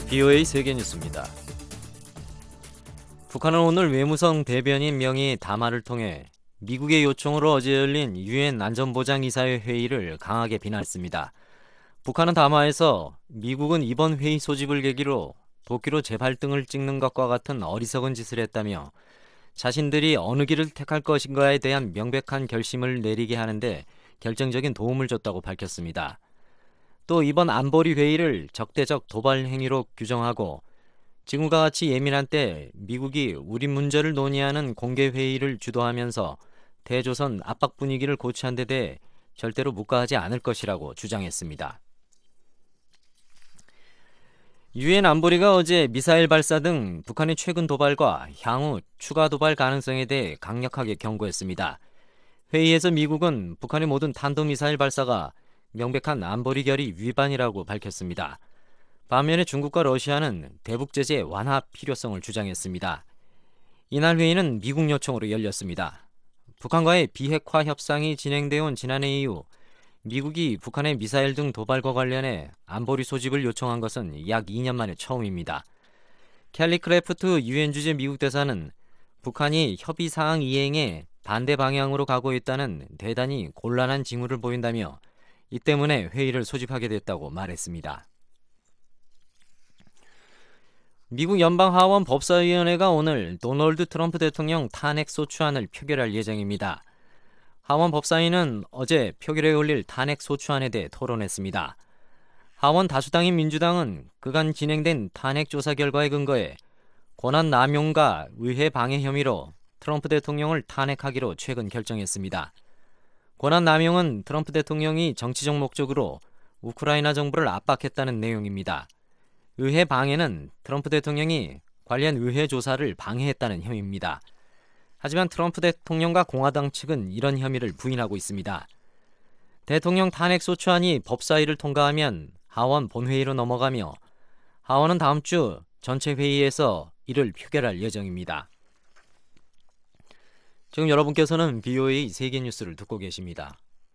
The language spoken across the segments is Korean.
BOA 세계뉴스입니다. 북한은 오늘 외무성 대변인 명의 담화를 통해 미국의 요청으로 어제 열린 유엔 안전보장이사회 회의를 강하게 비난했습니다. 북한은 담화에서 미국은 이번 회의 소집을 계기로 도끼로 제 발등을 찍는 것과 같은 어리석은 짓을 했다며 자신들이 어느 길을 택할 것인가에 대한 명백한 결심을 내리게 하는데 결정적인 도움을 줬다고 밝혔습니다. 또 이번 안보리 회의를 적대적 도발 행위로 규정하고 지금과 같이 예민한 때 미국이 우리 문제를 논의하는 공개 회의를 주도하면서 대조선 압박 분위기를 고취한 데 대해 절대로 묵과하지 않을 것이라고 주장했습니다. 유엔 안보리가 어제 미사일 발사 등 북한의 최근 도발과 향후 추가 도발 가능성에 대해 강력하게 경고했습니다. 회의에서 미국은 북한의 모든 탄도미사일 발사가 명백한 안보리 결의 위반이라고 밝혔습니다. 반면에 중국과 러시아는 대북 제재 완화 필요성을 주장했습니다. 이날 회의는 미국 요청으로 열렸습니다. 북한과의 비핵화 협상이 진행되어 온 지난해 이후 미국이 북한의 미사일 등 도발과 관련해 안보리 소집을 요청한 것은 약 2년 만에 처음입니다. 켈리 크래프트 유엔 주재 미국 대사는 북한이 협의 사항 이행에 반대 방향으로 가고 있다는 대단히 곤란한 징후를 보인다며 이 때문에 회의를 소집하게 됐다고 말했습니다. 미국 연방하원 법사위원회가 오늘 도널드 트럼프 대통령 탄핵 소추안을 표결할 예정입니다. 하원 법사위는 어제 표결에 올릴 탄핵 소추안에 대해 토론했습니다. 하원 다수당인 민주당은 그간 진행된 탄핵 조사 결과에 근거해 권한 남용과 의회 방해 혐의로 트럼프 대통령을 탄핵하기로 최근 결정했습니다. 권한 남용은 트럼프 대통령이 정치적 목적으로 우크라이나 정부를 압박했다는 내용입니다. 의회 방해는 트럼프 대통령이 관련 의회 조사를 방해했다는 혐의입니다. 하지만 트럼프 대통령과 공화당 측은 이런 혐의를 부인하고 있습니다. 대통령 탄핵 소추안이 법사위를 통과하면 하원 본회의로 넘어가며 하원은 다음 주 전체 회의에서 이를 표결할 예정입니다. 지금 여러분께서는 BOA 세계뉴스를 듣고 계십니다.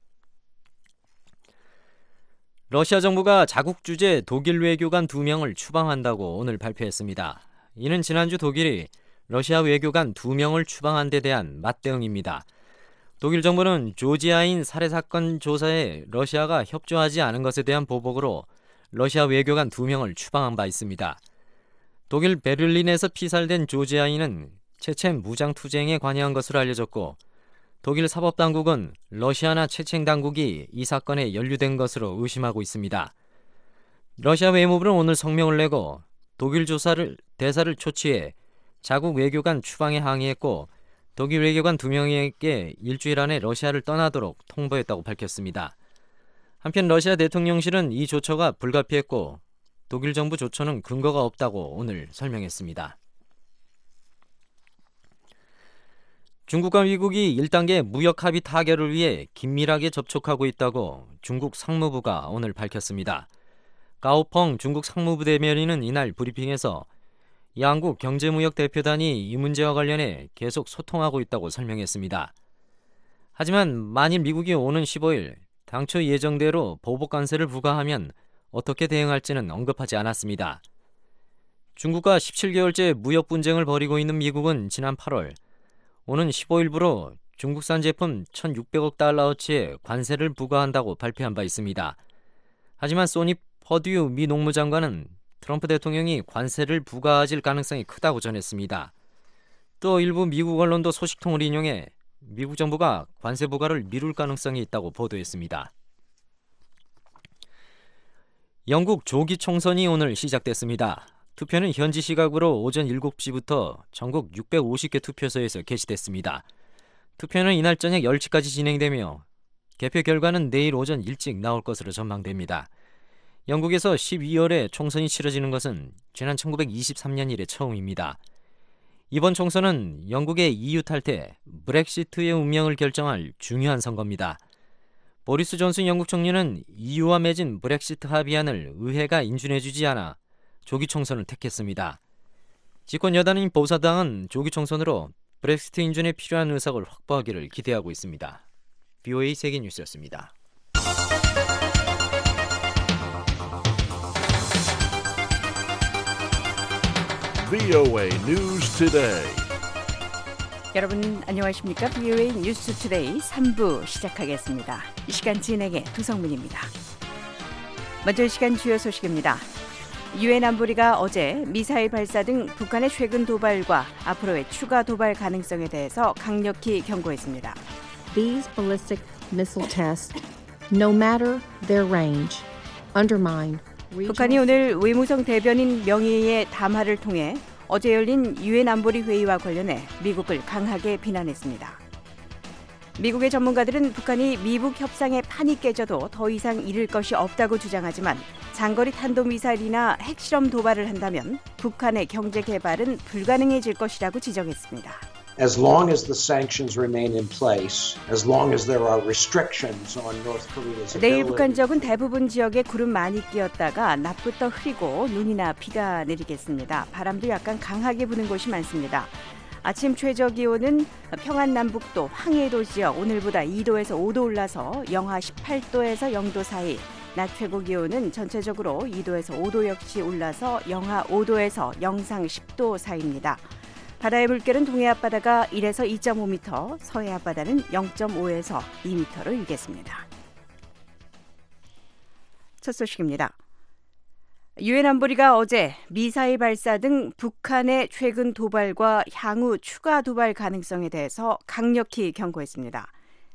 러시아 정부가 자국 주재 독일 외교관 2명을 추방한다고 오늘 발표했습니다. 이는 지난주 독일이 러시아 외교관 2명을 추방한 데 대한 맞대응입니다. 독일 정부는 조지아인 살해 사건 조사에 러시아가 협조하지 않은 것에 대한 보복으로 러시아 외교관 2명을 추방한 바 있습니다. 독일 베를린에서 피살된 조지아인은 체첸 무장투쟁에 관여한 것으로 알려졌고 독일 사법당국은 러시아나 체첸 당국이 이 사건에 연루된 것으로 의심하고 있습니다. 러시아 외무부는 오늘 성명을 내고 독일 대사를 초치해 자국 외교관 추방에 항의했고 독일 외교관 2명에게 일주일 안에 러시아를 떠나도록 통보했다고 밝혔습니다. 한편 러시아 대통령실은 이 조처가 불가피했고 독일 정부 조처는 근거가 없다고 오늘 설명했습니다. 중국과 미국이 1단계 무역 합의 타결을 위해 긴밀하게 접촉하고 있다고 중국 상무부가 오늘 밝혔습니다. 가오펑 중국 상무부 대변인은 이날 브리핑에서 양국 경제무역 대표단이 이 문제와 관련해 계속 소통하고 있다고 설명했습니다. 하지만 만일 미국이 오는 15일 당초 예정대로 보복 관세를 부과하면 어떻게 대응할지는 언급하지 않았습니다. 중국과 17개월째 무역 분쟁을 벌이고 있는 미국은 지난 8월 오는 15일부로 중국산 제품 1,600억 달러어치의 관세를 부과한다고 발표한 바 있습니다. 하지만 소니 퍼듀 미 농무장관은 트럼프 대통령이 관세를 부과하실 가능성이 크다고 전했습니다. 또 일부 미국 언론도 소식통을 인용해 미국 정부가 관세 부과를 미룰 가능성이 있다고 보도했습니다. 영국 조기 총선이 오늘 시작됐습니다. 투표는 현지 시각으로 오전 7시부터 전국 650개 투표소에서 개시됐습니다. 투표는 이날 저녁 10시까지 진행되며 개표 결과는 내일 오전 일찍 나올 것으로 전망됩니다. 영국에서 12월에 총선이 치러지는 것은 지난 1923년 이래 처음입니다. 이번 총선은 영국의 EU 탈퇴, 브렉시트의 운명을 결정할 중요한 선거입니다. 보리스 존슨 영국 총리는 EU와 맺은 브렉시트 합의안을 의회가 인준해주지 않아 조기 총선을 택했습니다. 집권 여당인 보수당은 조기 총선으로 브렉시트 인준에 필요한 의석을 확보하기를 기대하고 있습니다. BOA 세계뉴스였습니다. VOA News Today. 여러분 안녕하십니까? VOA 뉴스 투데이 3부 시작하겠습니다. 이 시간 진행의 두성민입니다. 먼저 이 시간 주요 소식입니다. 유엔 안보리가 어제 미사일 발사 등 북한의 최근 도발과 앞으로의 추가 도발 가능성에 대해서 강력히 경고했습니다. These ballistic missile tests, no matter their range, undermine 북한이 오늘 외무성 대변인 명의의 담화를 통해 어제 열린 유엔 안보리 회의와 관련해 미국을 강하게 비난했습니다. 미국의 전문가들은 북한이 미북 협상의 판이 깨져도 더 이상 잃을 것이 없다고 주장하지만 장거리 탄도미사일이나 핵실험 도발을 한다면 북한의 경제 개발은 불가능해질 것이라고 지적했습니다. As long as the sanctions remain in place, as long as there are restrictions on North Korea's 내일 ability. 북한 지역은 대부분 지역에 구름 많이 끼었다가 낮부터 흐리고 눈이나 비가 내리겠습니다. 바람도 약간 강하게 부는 곳이 많습니다. 아침 최저 기온은 평안 남북도 황해도 지역 오늘보다 2도에서 5도 올라서 영하 18도에서 0도 사이, 낮 최고 기온은 전체적으로 2도에서 5도 역시 올라서 영하 5도에서 영상 10도 사이입니다. 바다의 물결은 동해 앞바다가 1에서 2.5m, 서해 앞바다는 0.5에서 2m로 일겠습니다. 첫 소식입니다. 유엔 안보리가 어제 미사일 발사 등 북한의 최근 도발과 향후 추가 도발 가능성에 대해서 강력히 경고했습니다.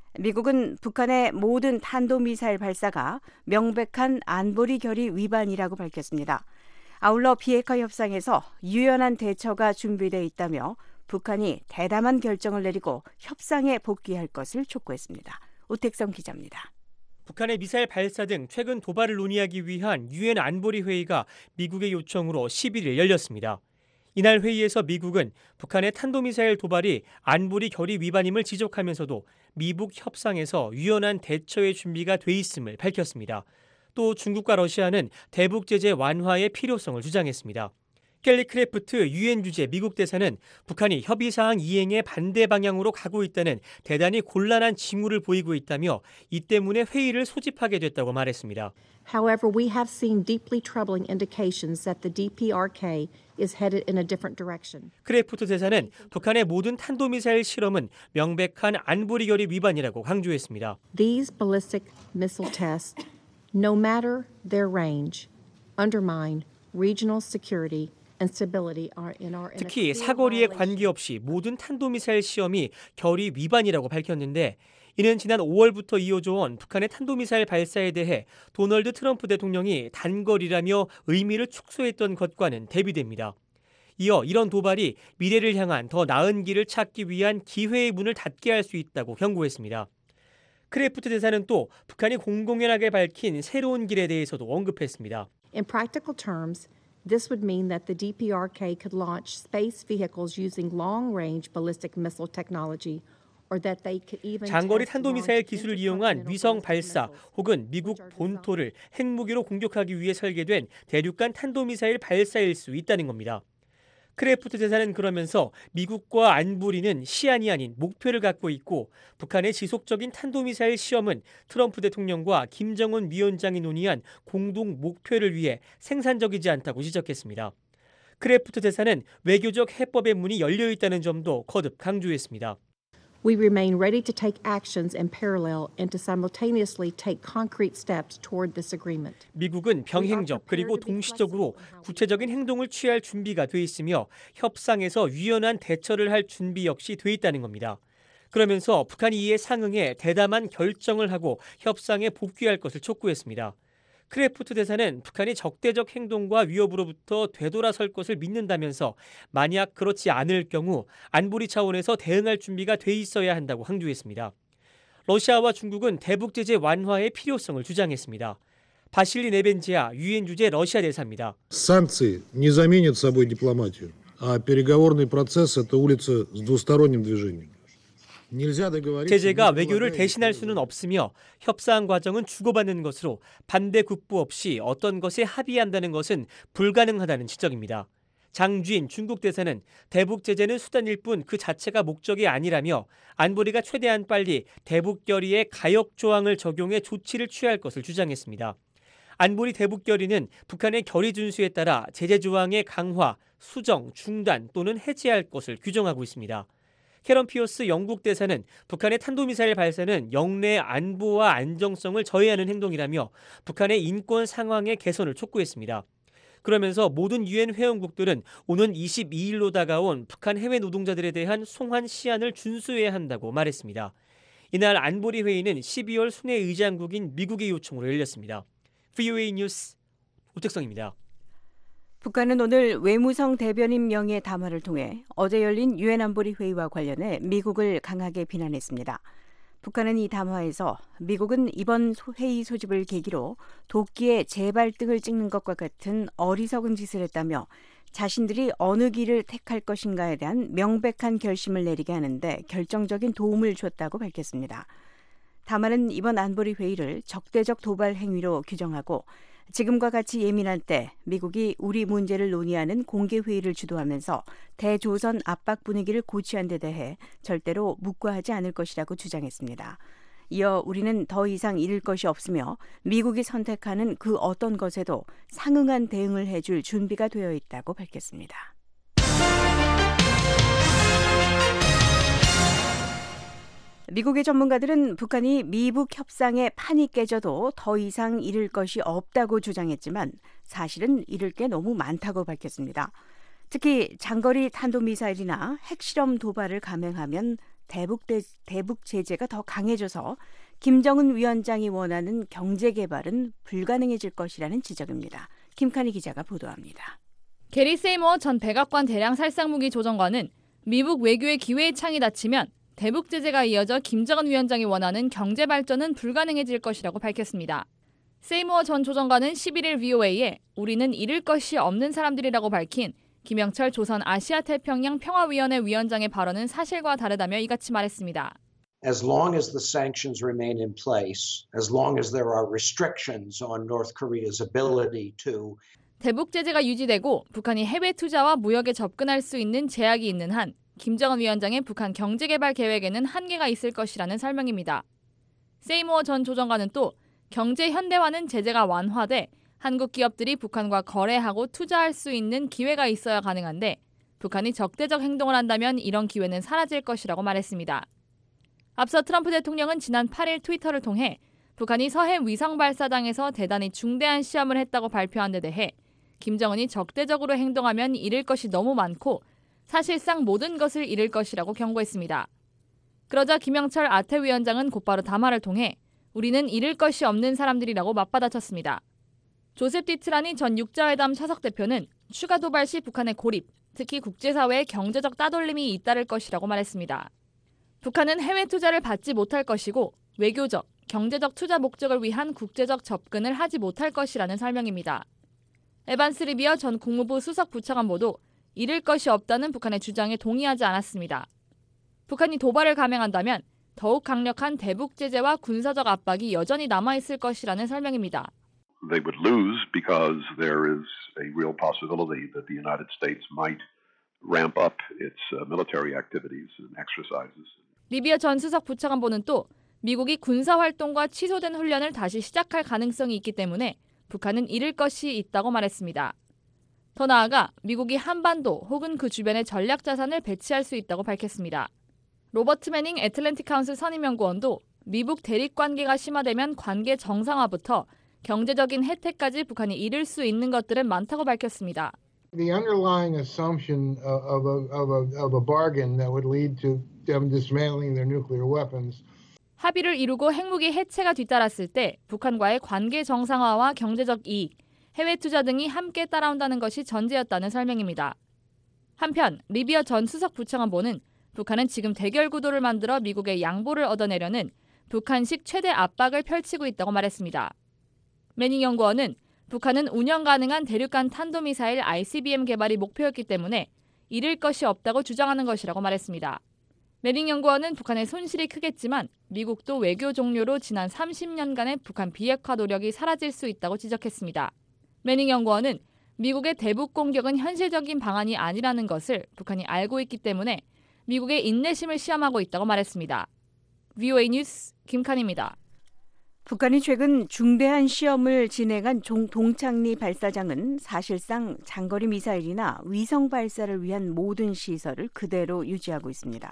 미국은 북한의 모든 탄도미사일 발사가 명백한 안보리 결의 위반이라고 밝혔습니다. 아울러 비핵화 협상에서 유연한 대처가 준비되어 있다며 북한이 대담한 결정을 내리고 협상에 복귀할 것을 촉구했습니다. 오택성 기자입니다. 북한의 미사일 발사 등 최근 도발을 논의하기 위한 유엔 안보리 회의가 미국의 요청으로 11일 열렸습니다. 이날 회의에서 미국은 북한의 탄도미사일 도발이 안보리 결의 위반임을 지적하면서도 미북 협상에서 유연한 대처의 준비가 돼 있음을 밝혔습니다. 또 중국과 러시아는 대북 제재 완화의 필요성을 주장했습니다. 켈리 크래프트 유엔 주재 미국 대사는 북한이 협의사항 이행에 반대 방향으로 가고 있다는 대단히 곤란한 징후를 보이고 있다며 이 때문에 회의를 소집하게 됐다고 말했습니다. However, we have seen deeply troubling indications that the DPRK is headed in a different direction. 크래프트 대사는 북한의 모든 탄도미사일 실험은 명백한 안보리 결의 위반이라고 강조했습니다. These ballistic missile tests, no matter their range, undermine regional security and stability in our 특히 사거리에 관계없이 모든 탄도미사일 시험이 결의 위반이라고 밝혔는데 이는 지난 5월부터 이어져 온 북한의 탄도미사일 발사에 대해 도널드 트럼프 대통령이 단거리라며 의미를 축소했던 것과는 대비됩니다. 이어 이런 도발이 미래를 향한 더 나은 길을 찾기 위한 기회의 문을 닫게 할 수 있다고 경고했습니다. 크래프트 대사는 또 북한이 공공연하게 밝힌 새로운 길에 대해서도 언급했습니다. In practical terms, this would mean that the DPRK could launch space vehicles using long-range ballistic missile technology, or that they could even 장거리 test 탄도미사일 launch 기술을 이용한 intercontinental 위성 ballistic 발사 missiles, 혹은 미국 which are 본토를 핵무기로 공격하기 위해 설계된 대륙간 탄도미사일 발사일 수 있다는 겁니다. 크래프트 대사는 그러면서 미국과 안보리는 시안이 아닌 목표를 갖고 있고 북한의 지속적인 탄도미사일 시험은 트럼프 대통령과 김정은 위원장이 논의한 공동 목표를 위해 생산적이지 않다고 지적했습니다. 크래프트 대사는 외교적 해법의 문이 열려 있다는 점도 거듭 강조했습니다. We remain ready to take actions in parallel and to simultaneously take concrete steps toward this agreement. 미국은 병행적 그리고 동시적으로 구체적인 행동을 취할 준비가 돼 있으며 협상에서 유연한 대처를 할 준비 역시 돼 있다는 겁니다. 그러면서 북한이 이에 상응해 대담한 결정을 하고 협상에 복귀할 것을 촉구했습니다. 크래프트 대사는 북한이 적대적 행동과 위협으로부터 되돌아설 것을 믿는다면서 만약 그렇지 않을 경우 안보리 차원에서 대응할 준비가 돼 있어야 한다고 강조했습니다. 러시아와 중국은 대북 제재 완화의 필요성을 주장했습니다. 바실리 네벤지아 유엔 주재 러시아 대사입니다. Санкции не заменят собой дипломатию, а переговорный процесс – это улица с двусторонним движением. 제재가 외교를 대신할 수는 없으며 협상 과정은 주고받는 것으로 반대 국부 없이 어떤 것에 합의한다는 것은 불가능하다는 지적입니다. 장주인 중국 대사는 대북 제재는 수단일 뿐 그 자체가 목적이 아니라며 안보리가 최대한 빨리 대북 결의에 가역 조항을 적용해 조치를 취할 것을 주장했습니다. 안보리 대북 결의는 북한의 결의 준수에 따라 제재 조항의 강화, 수정, 중단 또는 해제할 것을 규정하고 있습니다. 캐런 피어스 영국 대사는 북한의 탄도미사일 발사는 영내 안보와 안정성을 저해하는 행동이라며 북한의 인권 상황의 개선을 촉구했습니다. 그러면서 모든 유엔 회원국들은 오는 22일로 다가온 북한 해외 노동자들에 대한 송환 시한을 준수해야 한다고 말했습니다. 이날 안보리 회의는 12월 순회 의장국인 미국의 요청으로 열렸습니다. VOA 뉴스 오택성입니다. 북한은 오늘 외무성 대변인 명의 담화를 통해 어제 열린 유엔 안보리 회의와 관련해 미국을 강하게 비난했습니다. 북한은 이 담화에서 미국은 이번 회의 소집을 계기로 도끼에 재발등을 찍는 것과 같은 어리석은 짓을 했다며 자신들이 어느 길을 택할 것인가에 대한 명백한 결심을 내리게 하는데 결정적인 도움을 줬다고 밝혔습니다. 담화는 이번 안보리 회의를 적대적 도발 행위로 규정하고 지금과 같이 예민할 때 미국이 우리 문제를 논의하는 공개회의를 주도하면서 대조선 압박 분위기를 고취한 데 대해 절대로 묵과하지 않을 것이라고 주장했습니다. 이어 우리는 더 이상 잃을 것이 없으며 미국이 선택하는 그 어떤 것에도 상응한 대응을 해줄 준비가 되어 있다고 밝혔습니다. 미국의 전문가들은 북한이 미북 협상의 판이 깨져도 더 이상 잃을 것이 없다고 주장했지만 사실은 잃을 게 너무 많다고 밝혔습니다. 특히 장거리 탄도미사일이나 핵실험 도발을 감행하면 대북 제재가 더 강해져서 김정은 위원장이 원하는 경제 개발은 불가능해질 것이라는 지적입니다. 김칸희 기자가 보도합니다. 게리 세이머 전 백악관 대량 살상무기 조정관은 미북 외교의 기회의 창이 닫히면 대북 제재가 이어져 김정은 위원장이 원하는 경제 발전은 불가능해질 것이라고 밝혔습니다. 세이머 전 조정관은 11일 VOA에 우리는 잃을 것이 없는 사람들이라고 밝힌 김영철 조선 아시아태평양 평화위원회 위원장의 발언은 사실과 다르다며 이같이 말했습니다. As long as the sanctions remain in place, as long as there are restrictions on North Korea's ability to 대북 제재가 유지되고 북한이 해외 투자와 무역에 접근할 수 있는 제약이 있는 한 김정은 위원장의 북한 경제개발 계획에는 한계가 있을 것이라는 설명입니다. 세이모어 전 조정관은 또 경제 현대화는 제재가 완화돼 한국 기업들이 북한과 거래하고 투자할 수 있는 기회가 있어야 가능한데 북한이 적대적 행동을 한다면 이런 기회는 사라질 것이라고 말했습니다. 앞서 트럼프 대통령은 지난 8일 트위터를 통해 북한이 서해 위성 발사장에서 대단히 중대한 시험을 했다고 발표한 데 대해 김정은이 적대적으로 행동하면 잃을 것이 너무 많고 사실상 모든 것을 잃을 것이라고 경고했습니다. 그러자 김영철 아태 위원장은 곧바로 담화를 통해 우리는 잃을 것이 없는 사람들이라고 맞받아쳤습니다. 조셉 디트라니 전 육자회담 차석 대표는 추가 도발 시 북한의 고립, 특히 국제사회의 경제적 따돌림이 잇따를 것이라고 말했습니다. 북한은 해외 투자를 받지 못할 것이고 외교적, 경제적 투자 목적을 위한 국제적 접근을 하지 못할 것이라는 설명입니다. 에반스 리비어 전 국무부 수석 부차관보도 잃을 것이 없다는 북한의 주장에 동의하지 않았습니다. 북한이 도발을 감행한다면 더욱 강력한 대북 제재와 군사적 압박이 여전히 남아있을 것이라는 설명입니다. They would lose because there is a real possibility that the United States might ramp up its military activities and exercises. 리비어 전 수석 부차관보는 또 미국이 군사활동과 취소된 훈련을 다시 시작할 가능성이 있기 때문에 북한은 잃을 것이 있다고 말했습니다. 더 나아가 미국이 한반도 혹은 그 주변에 전략 자산을 배치할 수 있다고 밝혔습니다. 로버트 매닝 애틀랜틱 카운슬 선임연구원도 미북 대립 관계가 심화되면 관계 정상화부터 경제적인 혜택까지 북한이 잃을 수 있는 것들은 많다고 밝혔습니다. The underlying assumption of a bargain that would lead to them dismantling their nuclear weapons. 합의를 이루고 핵무기 해체가 뒤따랐을 때 북한과의 관계 정상화와 경제적 이익, 해외 투자 등이 함께 따라온다는 것이 전제였다는 설명입니다. 한편 리비어 전 수석 부차관보는 북한은 지금 대결 구도를 만들어 미국의 양보를 얻어내려는 북한식 최대 압박을 펼치고 있다고 말했습니다. 매닝 연구원은 북한은 운영 가능한 대륙간 탄도미사일 ICBM 개발이 목표였기 때문에 잃을 것이 없다고 주장하는 것이라고 말했습니다. 매닝 연구원은 북한의 손실이 크겠지만 미국도 외교 종료로 지난 30년간의 북한 비핵화 노력이 사라질 수 있다고 지적했습니다. 매닝 연구원은 미국의 대북 공격은 현실적인 방안이 아니라는 것을 북한이 알고 있기 때문에 미국의 인내심을 시험하고 있다고 말했습니다. VOA 뉴스 김칸입니다. 북한이 최근 중대한 시험을 진행한 동창리 발사장은 사실상 장거리 미사일이나 위성 발사를 위한 모든 시설을 그대로 유지하고 있습니다.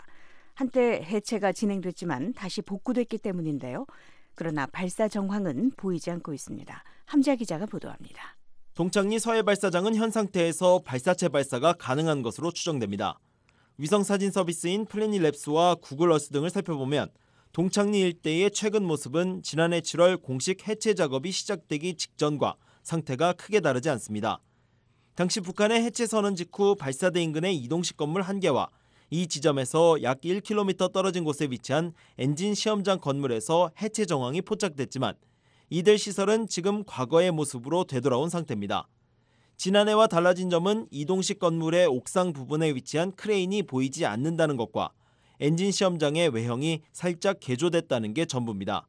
한때 해체가 진행됐지만 다시 복구됐기 때문인데요. 그러나 발사 정황은 보이지 않고 있습니다. 함지아 기자가 보도합니다. 동창리 서해 발사장은 현 상태에서 발사체 발사가 가능한 것으로 추정됩니다. 위성 사진 서비스인 플래닛랩스와 구글 어스 등을 살펴보면 동창리 일대의 최근 모습은 지난해 7월 공식 해체 작업이 시작되기 직전과 상태가 크게 다르지 않습니다. 당시 북한의 해체 선언 직후 발사대 인근의 이동식 건물 1개와 이 지점에서 약 1km 떨어진 곳에 위치한 엔진 시험장 건물에서 해체 정황이 포착됐지만 이들 시설은 지금 과거의 모습으로 되돌아온 상태입니다. 지난해와 달라진 점은 이동식 건물의 옥상 부분에 위치한 크레인이 보이지 않는다는 것과 엔진 시험장의 외형이 살짝 개조됐다는 게 전부입니다.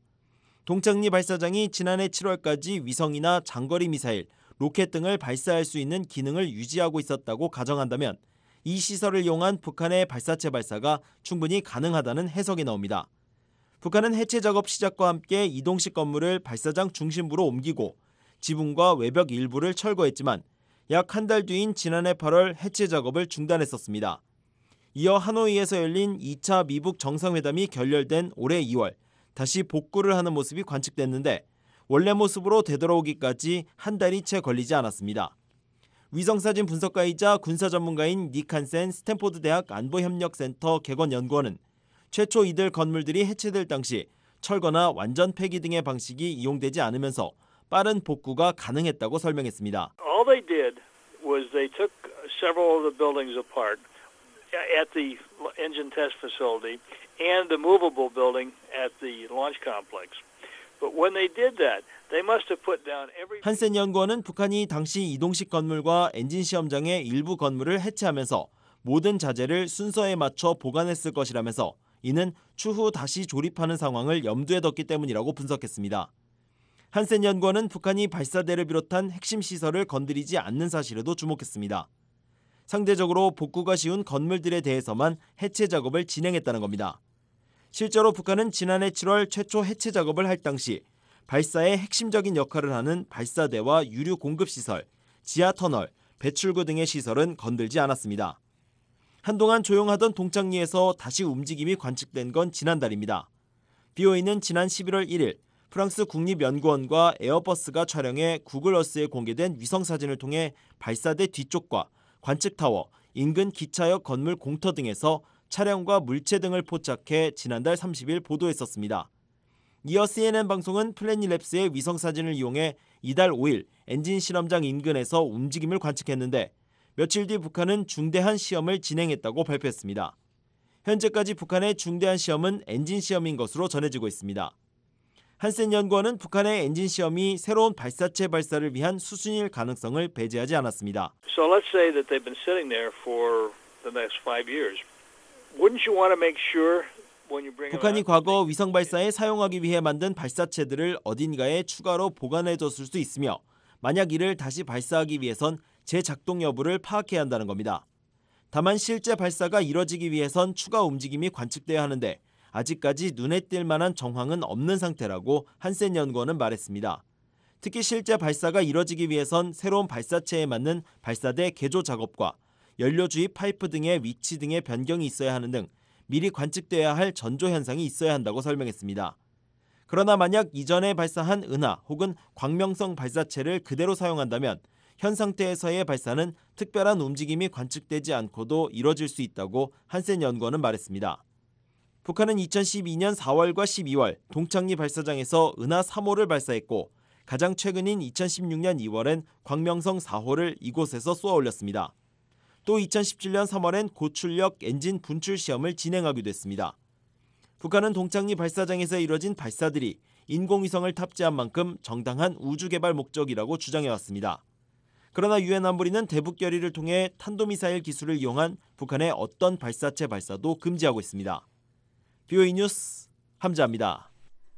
동창리 발사장이 지난해 7월까지 위성이나 장거리 미사일, 로켓 등을 발사할 수 있는 기능을 유지하고 있었다고 가정한다면 이 시설을 이용한 북한의 발사체 발사가 충분히 가능하다는 해석이 나옵니다. 북한은 해체 작업 시작과 함께 이동식 건물을 발사장 중심부로 옮기고 지붕과 외벽 일부를 철거했지만 약 한 달 뒤인 지난해 8월 해체 작업을 중단했었습니다. 이어 하노이에서 열린 2차 미북 정상회담이 결렬된 올해 2월 다시 복구를 하는 모습이 관측됐는데 원래 모습으로 되돌아오기까지 한 달이 채 걸리지 않았습니다. 위성사진 분석가이자 군사 전문가인 닉 한센 스탠포드 대학 안보협력센터 객원연구원은 최초 이들 건물들이 해체될 당시 철거나 완전 폐기 등의 방식이 이용되지 않으면서 빠른 복구가 가능했다고 설명했습니다. All they did was they took several of the buildings apart at the engine test facility and the movable building at the launch complex. But when they did that, they must have put down every. 한센 연구원은 북한이 당시 이동식 건물과 엔진 시험장의 일부 건물을 해체하면서 모든 자재를 순서에 맞춰 보관했을 것이라면서 이는 추후 다시 조립하는 상황을 염두에 뒀기 때문이라고 분석했습니다. 한센 연구원은 북한이 발사대를 비롯한 핵심 시설을 건드리지 않는 사실에도 주목했습니다. 상대적으로 복구가 쉬운 건물들에 대해서만 해체 작업을 진행했다는 겁니다. 실제로 북한은 지난해 7월 최초 해체 작업을 할 당시 발사의 핵심적인 역할을 하는 발사대와 유류 공급 시설, 지하 터널, 배출구 등의 시설은 건들지 않았습니다. 한동안 조용하던 동창리에서 다시 움직임이 관측된 건 지난달입니다. BOA는 지난 11월 1일 프랑스 국립연구원과 에어버스가 촬영해 구글 어스에 공개된 위성사진을 통해 발사대 뒤쪽과 관측타워, 인근 기차역 건물 공터 등에서 차량과 물체 등을 포착해 지난달 30일 보도했었습니다. 이어 CNN 방송은 플래닛랩스의 위성사진을 이용해 이달 5일 엔진 실험장 인근에서 움직임을 관측했는데 며칠 뒤 북한은 중대한 시험을 진행했다고 발표했습니다. 현재까지 북한의 중대한 시험은 엔진 시험인 것으로 전해지고 있습니다. 한센 연구원은 북한의 엔진 시험이 새로운 발사체 발사를 위한 수순일 가능성을 배제하지 않았습니다. So let's say that they've been sitting there for the next 5 years. Wouldn't you want to make sure when you bring them 북한이 out? 과거 위성 발사에 사용하기 위해 만든 발사체들을 어딘가에 추가로 보관해뒀을 수 있으며 만약 이를 다시 발사하기 위해선 재작동 여부를 파악해야 한다는 겁니다. 다만 실제 발사가 이뤄지기 위해선 추가 움직임이 관측돼야 하는데 아직까지 눈에 띌 만한 정황은 없는 상태라고 한센 연구원은 말했습니다. 특히 실제 발사가 이뤄지기 위해선 새로운 발사체에 맞는 발사대 개조 작업과 연료 주입 파이프 등의 위치 등의 변경이 있어야 하는 등 미리 관측돼야 할 전조 현상이 있어야 한다고 설명했습니다. 그러나 만약 이전에 발사한 은하 혹은 광명성 발사체를 그대로 사용한다면 현 상태에서의 발사는 특별한 움직임이 관측되지 않고도 이뤄질 수 있다고 한센 연구원은 말했습니다. 북한은 2012년 4월과 12월 동창리 발사장에서 은하 3호를 발사했고 가장 최근인 2016년 2월엔 광명성 4호를 이곳에서 쏘아 올렸습니다. 또 2017년 3월엔 고출력 엔진 분출 시험을 진행하기도 했습니다. 북한은 동창리 발사장에서 이뤄진 발사들이 인공위성을 탑재한 만큼 정당한 우주개발 목적이라고 주장해왔습니다. 그러나 유엔 안보리는 대북 결의를 통해 탄도미사일 기술을 이용한 북한의 어떤 발사체 발사도 금지하고 있습니다. BOA 뉴스 함자입니다.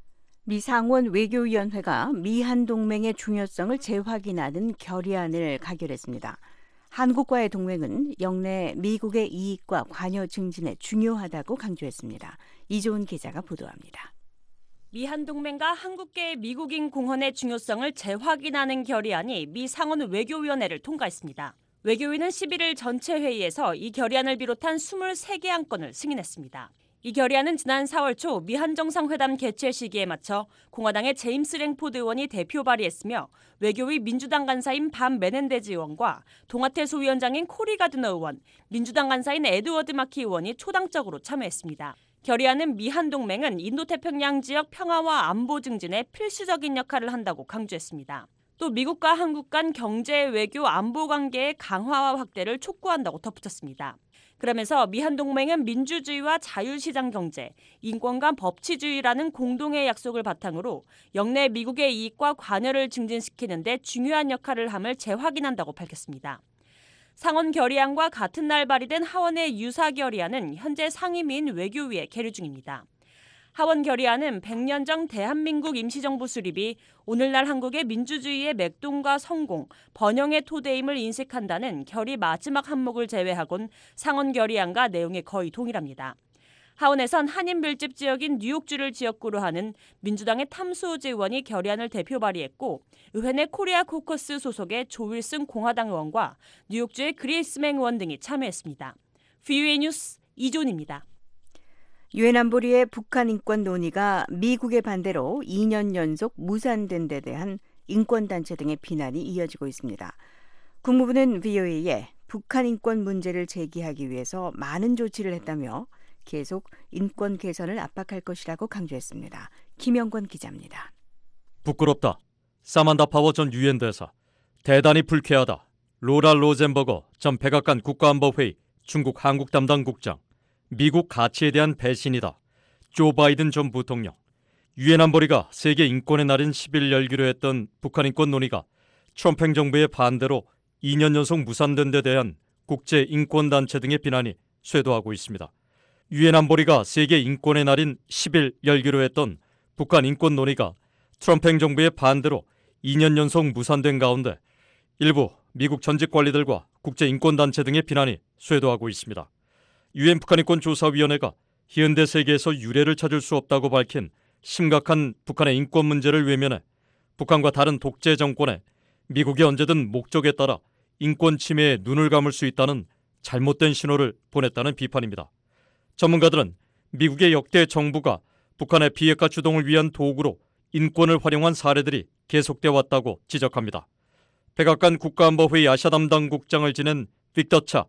미 상원 외교위원회가 미한 동맹의 중요성을 재확인하는 결의안을 가결했습니다. 한국과의 동맹은 영내 미국의 이익과 관여 증진에 중요하다고 강조했습니다. 이조은 기자가 보도합니다. 미한 동맹과 한국계의 미국인 공헌의 중요성을 재확인하는 결의안이 미 상원 외교위원회를 통과했습니다. 외교위는 11일 전체 회의에서 이 결의안을 비롯한 23개 안건을 승인했습니다. 이 결의안은 지난 4월 초 미한 정상회담 개최 시기에 맞춰 공화당의 제임스 랭포드 의원이 대표 발의했으며 외교위 민주당 간사인 반 메넨데즈 의원과 동아태 소위원장인 코리 가드너 의원, 민주당 간사인 에드워드 마키 의원이 초당적으로 참여했습니다. 결의안은 미한 동맹은 인도태평양 지역 평화와 안보 증진에 필수적인 역할을 한다고 강조했습니다. 또 미국과 한국 간 경제, 외교, 안보 관계의 강화와 확대를 촉구한다고 덧붙였습니다. 그러면서 미한 동맹은 민주주의와 자유시장 경제, 인권과 법치주의라는 공동의 약속을 바탕으로 영내 미국의 이익과 관여를 증진시키는 데 중요한 역할을 함을 재확인한다고 밝혔습니다. 상원 결의안과 같은 날 발의된 하원의 유사 결의안은 현재 상임위인 외교위에 계류 중입니다. 하원 결의안은 100년 전 대한민국 임시정부 수립이 오늘날 한국의 민주주의의 맥동과 성공, 번영의 토대임을 인식한다는 결의 마지막 항목을 제외하곤 상원 결의안과 내용이 거의 동일합니다. 하원에선 한인 밀집 지역인 뉴욕주를 지역구로 하는 민주당의 탐스우즈 의원이 결의안을 대표 발의했고 의회 내 코리아 코커스 소속의 조 윌슨 공화당 의원과 뉴욕주의 그레이스맹 의원 등이 참여했습니다. VOA 뉴스 이존입니다. 유엔 안보리의 북한 인권 논의가 미국의 반대로 2년 연속 무산된 데 대한 인권단체 등의 비난이 이어지고 있습니다. 국무부는 VOA에 북한 인권 문제를 제기하기 위해서 많은 조치를 했다며 계속 인권 개선을 압박할 것이라고 강조했습니다. 김영권 기자입니다. 부끄럽다. 사만다 파워 전 유엔 대사. 대단히 불쾌하다. 로라 로젠버거 전 백악관 국가안보회의 중국 한국 담당 국장. 미국 가치에 대한 배신이다. 조 바이든 전 부통령. 유엔 안보리가 세계 인권의 날인 10일 열기로 했던 북한 인권 논의가 트럼프 행정부의 반대로 2년 연속 무산된 데 대한 국제 인권단체 등의 비난이 쇄도하고 있습니다. 유엔 안보리가 세계 인권의 날인 10일 열기로 했던 북한 인권 논의가 트럼프 행정부의 반대로 2년 연속 무산된 가운데 일부 미국 전직 관리들과 국제 인권단체 등의 비난이 쇄도하고 있습니다. 유엔 북한인권조사위원회가 현대 세계에서 유례를 찾을 수 없다고 밝힌 심각한 북한의 인권 문제를 외면해 북한과 다른 독재 정권에 미국이 언제든 목적에 따라 인권 침해에 눈을 감을 수 있다는 잘못된 신호를 보냈다는 비판입니다. 전문가들은 미국의 역대 정부가 북한의 비핵화 주동을 위한 도구로 인권을 활용한 사례들이 계속되어 왔다고 지적합니다. 백악관 국가안보회의 아시아 담당 국장을 지낸 빅터 차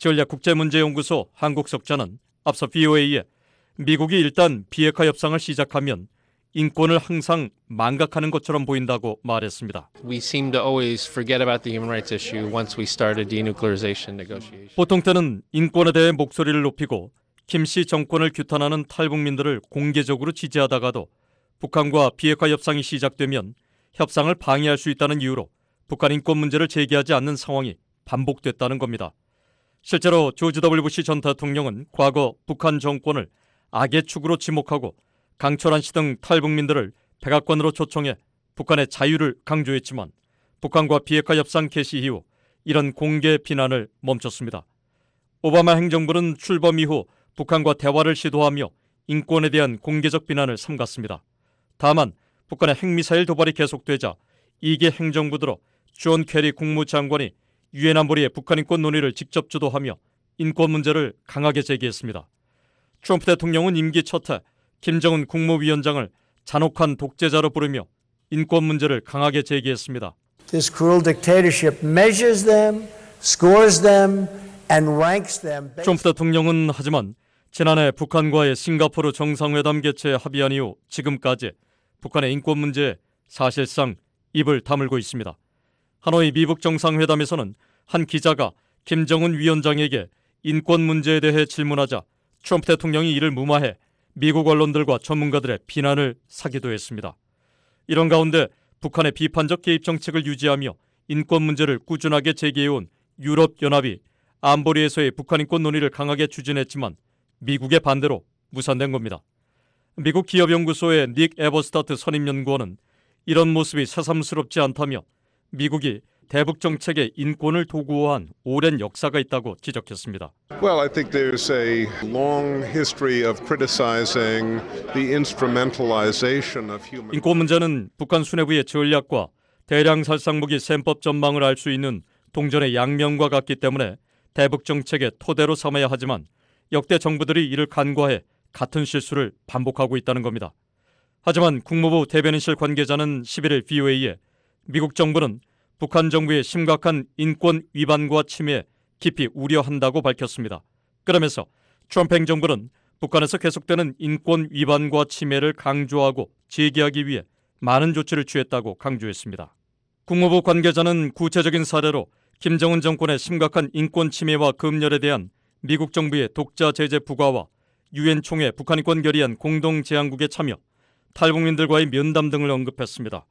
전략국제문제연구소 한국석자는 앞서 VOA에 미국이 일단 비핵화 협상을 시작하면 인권을 항상 망각하는 것처럼 보인다고 말했습니다. We seem to always forget about the human rights issue once we start a denuclearization negotiation. 보통 때는 인권에 대해 목소리를 높이고 김씨 정권을 규탄하는 탈북민들을 공개적으로 지지하다가도 북한과 비핵화 협상이 시작되면 협상을 방해할 수 있다는 이유로 북한 인권 문제를 제기하지 않는 상황이 반복됐다는 겁니다. 실제로 조지 W 부시 전 대통령은 과거 북한 정권을 악의 축으로 지목하고 강철한 씨 등 탈북민들을 백악관으로 초청해 북한의 자유를 강조했지만 북한과 비핵화 협상 개시 이후 이런 공개 비난을 멈췄습니다. 오바마 행정부는 출범 이후 북한과 대화를 시도하며 인권에 대한 공개적 비난을 삼갔습니다. 다만 북한의 핵미사일 도발이 계속되자 2개 행정부 들어 존 캐리 국무장관이 유엔 안보리의 북한 인권 논의를 직접 주도하며 인권 문제를 강하게 제기했습니다. 트럼프 대통령은 임기 첫해 김정은 국무위원장을 잔혹한 독재자로 부르며 인권 문제를 강하게 제기했습니다. This cruel dictatorship measures them, scores them, and ranks them. 트럼프 대통령은 하지만 지난해 북한과의 싱가포르 정상회담 개최 합의한 이후 지금까지 북한의 인권 문제에 사실상 입을 다물고 있습니다. 하노이 미북 정상회담에서는 한 기자가 김정은 위원장에게 인권 문제에 대해 질문하자 트럼프 대통령이 이를 무마해 미국 언론들과 전문가들의 비난을 사기도 했습니다. 이런 가운데 북한의 비판적 개입 정책을 유지하며 인권 문제를 꾸준하게 제기해온 유럽연합이 안보리에서의 북한 인권 논의를 강하게 추진했지만 미국의 반대로 무산된 겁니다. 미국 기업연구소의 닉 에버스타트 선임연구원은 이런 모습이 새삼스럽지 않다며 미국이 대북 정책의 인권을 도구화한 오랜 역사가 있다고 지적했습니다. Well, I think there's a long history of criticizing the instrumentalization of human. 인권 문제는 북한 수뇌부의 전략과 대량 살상무기 셈법 전망을 알 수 있는 동전의 양면과 같기 때문에 대북 정책의 토대로 삼아야 하지만 역대 정부들이 이를 간과해 같은 실수를 반복하고 있다는 겁니다. 하지만 국무부 대변인실 관계자는 11일 VOA에 미국 정부는 북한 정부의 심각한 인권 위반과 침해에 깊이 우려한다고 밝혔습니다. 그러면서 트럼프 행정부는 북한에서 계속되는 인권 위반과 침해를 강조하고 제기하기 위해 많은 조치를 취했다고 강조했습니다. 국무부 관계자는 구체적인 사례로 김정은 정권의 심각한 인권 침해와 검열에 대한 미국 정부의 독자 제재 부과와 유엔 총회 북한 인권 결의안 공동 제안국의 참여, 탈북민들과의 면담 등을 언급했습니다.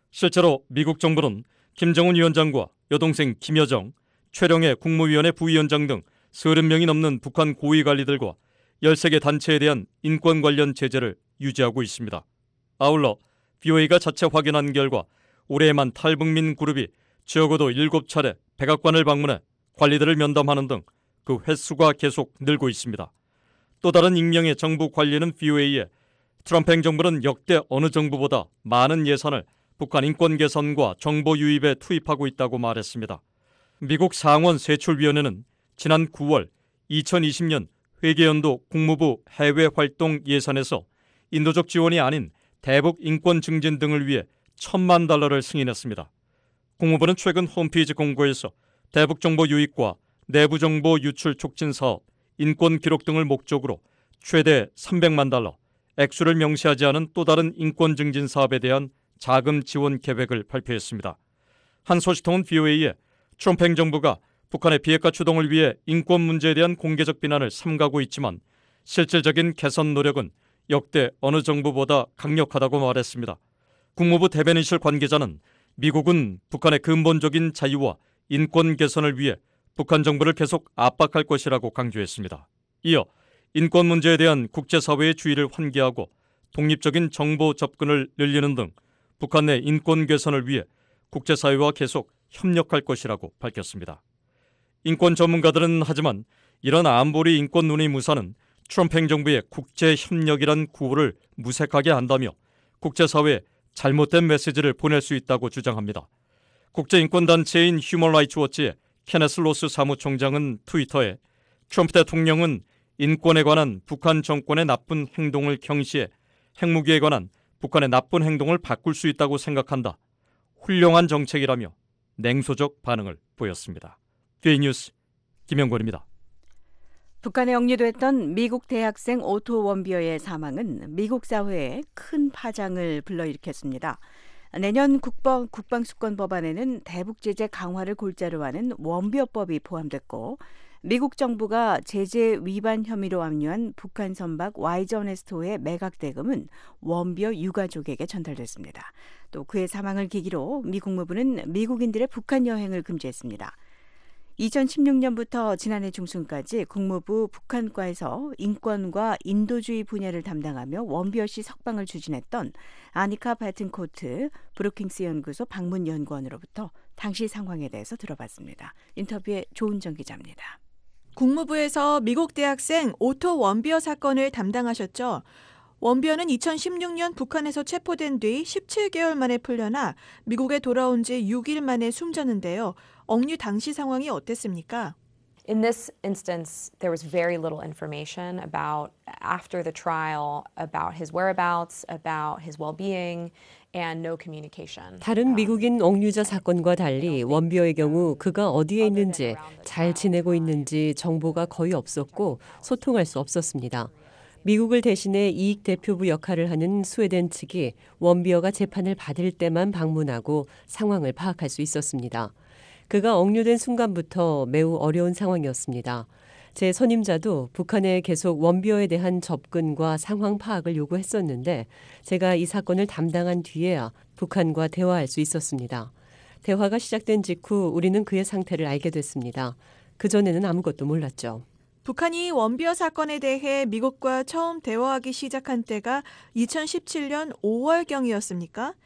실제로 미국 정부는 김정은 위원장과 여동생 김여정, 최령해 국무위원회 부위원장 등 30명이 넘는 북한 고위 관리들과 13개 단체에 대한 인권 관련 제재를 유지하고 있습니다. 아울러 VOA가 자체 확인한 결과 올해에만 탈북민 그룹이 적어도 7차례 백악관을 방문해 관리들을 면담하는 등 그 횟수가 계속 늘고 있습니다. 또 다른 익명의 정부 관리는 VOA에 트럼프 행정부는 역대 어느 정부보다 많은 예산을 북한 인권 개선과 정보 유입에 투입하고 있다고 말했습니다. 미국 상원 세출위원회는 지난 9월 2020년 회계연도 국무부 해외활동 예산에서 인도적 지원이 아닌 대북 인권 증진 등을 위해 $1,000만 승인했습니다. 국무부는 최근 홈페이지 공고에서 대북 정보 유입과 내부 정보 유출 촉진 사업, 인권 기록 등을 목적으로 최대 $300만, 액수를 명시하지 않은 또 다른 인권 증진 사업에 대한 자금 지원 계획을 발표했습니다. 한 소식통은 VOA에 트럼프 행정부가 북한의 비핵화 추동을 위해 인권 문제에 대한 공개적 비난을 삼가고 있지만 실질적인 개선 노력은 역대 어느 정부보다 강력하다고 말했습니다. 국무부 대변인실 관계자는 미국은 북한의 근본적인 자유와 인권 개선을 위해 북한 정부를 계속 압박할 것이라고 강조했습니다. 이어 인권 문제에 대한 국제사회의 주의를 환기하고 독립적인 정보 접근을 늘리는 등 북한 내 인권 개선을 위해 국제사회와 계속 협력할 것이라고 밝혔습니다. 인권 전문가들은 하지만 이런 안보리 인권 논의 무사는 트럼프 행정부의 국제협력이란 구호를 무색하게 한다며 국제사회에 잘못된 메시지를 보낼 수 있다고 주장합니다. 국제인권단체인 휴먼 라이츠 워치의 케네스 로스 사무총장은 트위터에 트럼프 대통령은 인권에 관한 북한 정권의 나쁜 행동을 경시해 핵무기에 관한 북한의 나쁜 행동을 바꿀 수 있다고 생각한다. 훌륭한 정책이라며 냉소적 반응을 보였습니다. VOA 뉴스 김영권입니다. 북한에 억류됐던 미국 대학생 오토 원비어의 사망은 미국 사회에 큰 파장을 불러일으켰습니다. 내년 국방수권 법안에는 대북 제재 강화를 골자로 하는 원비어법이 포함됐고 미국 정부가 제재 위반 혐의로 압류한 북한 선박 YJ 오네스토의 매각 대금은 원비어 유가족에게 전달됐습니다. 또 그의 사망을 계기로 미 국무부는 미국인들의 북한 여행을 금지했습니다. 2016년부터 지난해 중순까지 국무부 북한과에서 인권과 인도주의 분야를 담당하며 원비어 씨 석방을 추진했던 아니카 바튼코트 브루킹스 연구소 방문 연구원으로부터 당시 상황에 대해서 들어봤습니다. 인터뷰에 조은정 기자입니다. 국무부에서 미국 대학생 오토 원비어 사건을 담당하셨죠. 원비어는 2016년 북한에서 체포된 뒤 17개월 만에 풀려나 미국에 돌아온 지 6일 만에 숨졌는데요. 억류 당시 상황이 어땠습니까? In this instance, there was very little information about after the trial, about his whereabouts, about his well-being, and no communication. 다른 미국인 억류자 사건과 달리 원비어의 경우 그가 어디에 있는지, 잘 지내고 있는지 정보가 거의 없었고 소통할 수 없었습니다. 미국을 대신해 이익 대표부 역할을 하는 스웨덴 측이 원비어가 재판을 받을 때만 방문하고 상황을 파악할 수 있었습니다. 그가 억류된 순간부터 매우 어려운 상황이었습니다. 제 선임자도 북한에 계속 원비어에 대한 접근과 상황 파악을 요구했었는데 제가 이 사건을 담당한 뒤에야 북한과 대화할 수 있었습니다. 대화가 시작된 직후 우리는 그의 상태를 알게 됐습니다. 그전에는 아무것도 몰랐죠. 북한이 원비어 사건에 대해 미국과 처음 대화하기 시작한 때가 2017년 5월경이었습니까?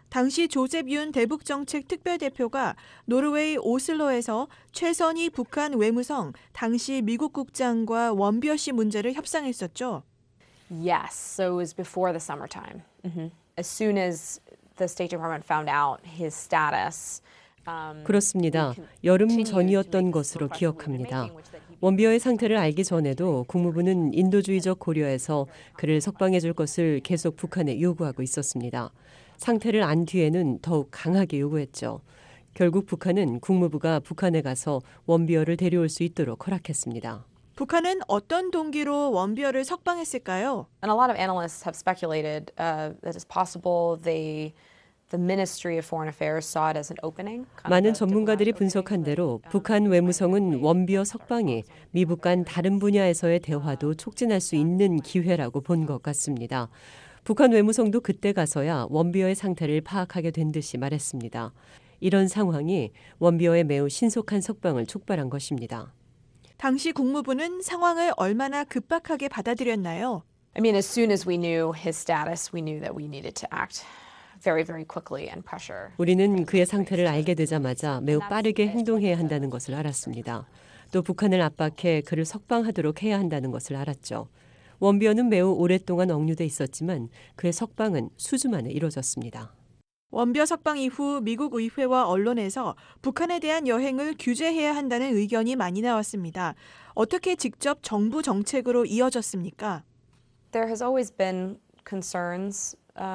당시 조셉 윤 대북정책 특별대표가 노르웨이 오슬로에서 최선희 북한 외무성 당시 미국 국장과 원비어 씨 문제를 협상했었죠. Yes, so it was before the summertime. As soon as the State Department found out his status. 그렇습니다. 여름 전이었던 것으로 기억합니다. 원비어의 상태를 알기 전에도 국무부는 인도주의적 고려에서 그를 석방해 줄 것을 계속 북한에 요구하고 있었습니다. 상태를 안 뒤에는 더욱 강하게 요구했죠. 결국 북한은 국무부가 북한에 가서 원비어를 데려올 수 있도록 허락했습니다. 북한은 어떤 동기로 원비어를 석방했을까요? And a lot of analysts have speculated that it's possible the Ministry of Foreign Affairs saw it as an opening. 많은 전문가들이 분석한 대로 북한 외무성은 원비어 석방이 미북 간 다른 분야에서의 대화도 촉진할 수 있는 기회라고 본 것 같습니다. 북한 외무성도 그때 가서야 원비어의 상태를 파악하게 된 듯이 말했습니다. 이런 상황이 원비어의 매우 신속한 석방을 촉발한 것입니다. 당시 국무부는 상황을 얼마나 급박하게 받아들였나요? I mean, as soon as we knew his status, we knew that we needed to act very, very quickly and pressure. 우리는 그의 상태를 알게 되자마자 매우 빠르게 행동해야 한다는 것을 알았습니다. 또 북한을 압박해 그를 석방하도록 해야 한다는 것을 알았죠. 원비어는 매우 오랫동안 억류돼 있었지만 그의 석방은 수주 만에 이루어졌습니다. 원비어 석방 이후 미국 의회와 언론에서 북한에 대한 여행을 규제해야 한다는 의견이 많이 나왔습니다. 어떻게 직접 정부 정책으로 이어졌습니까? There has always been concerns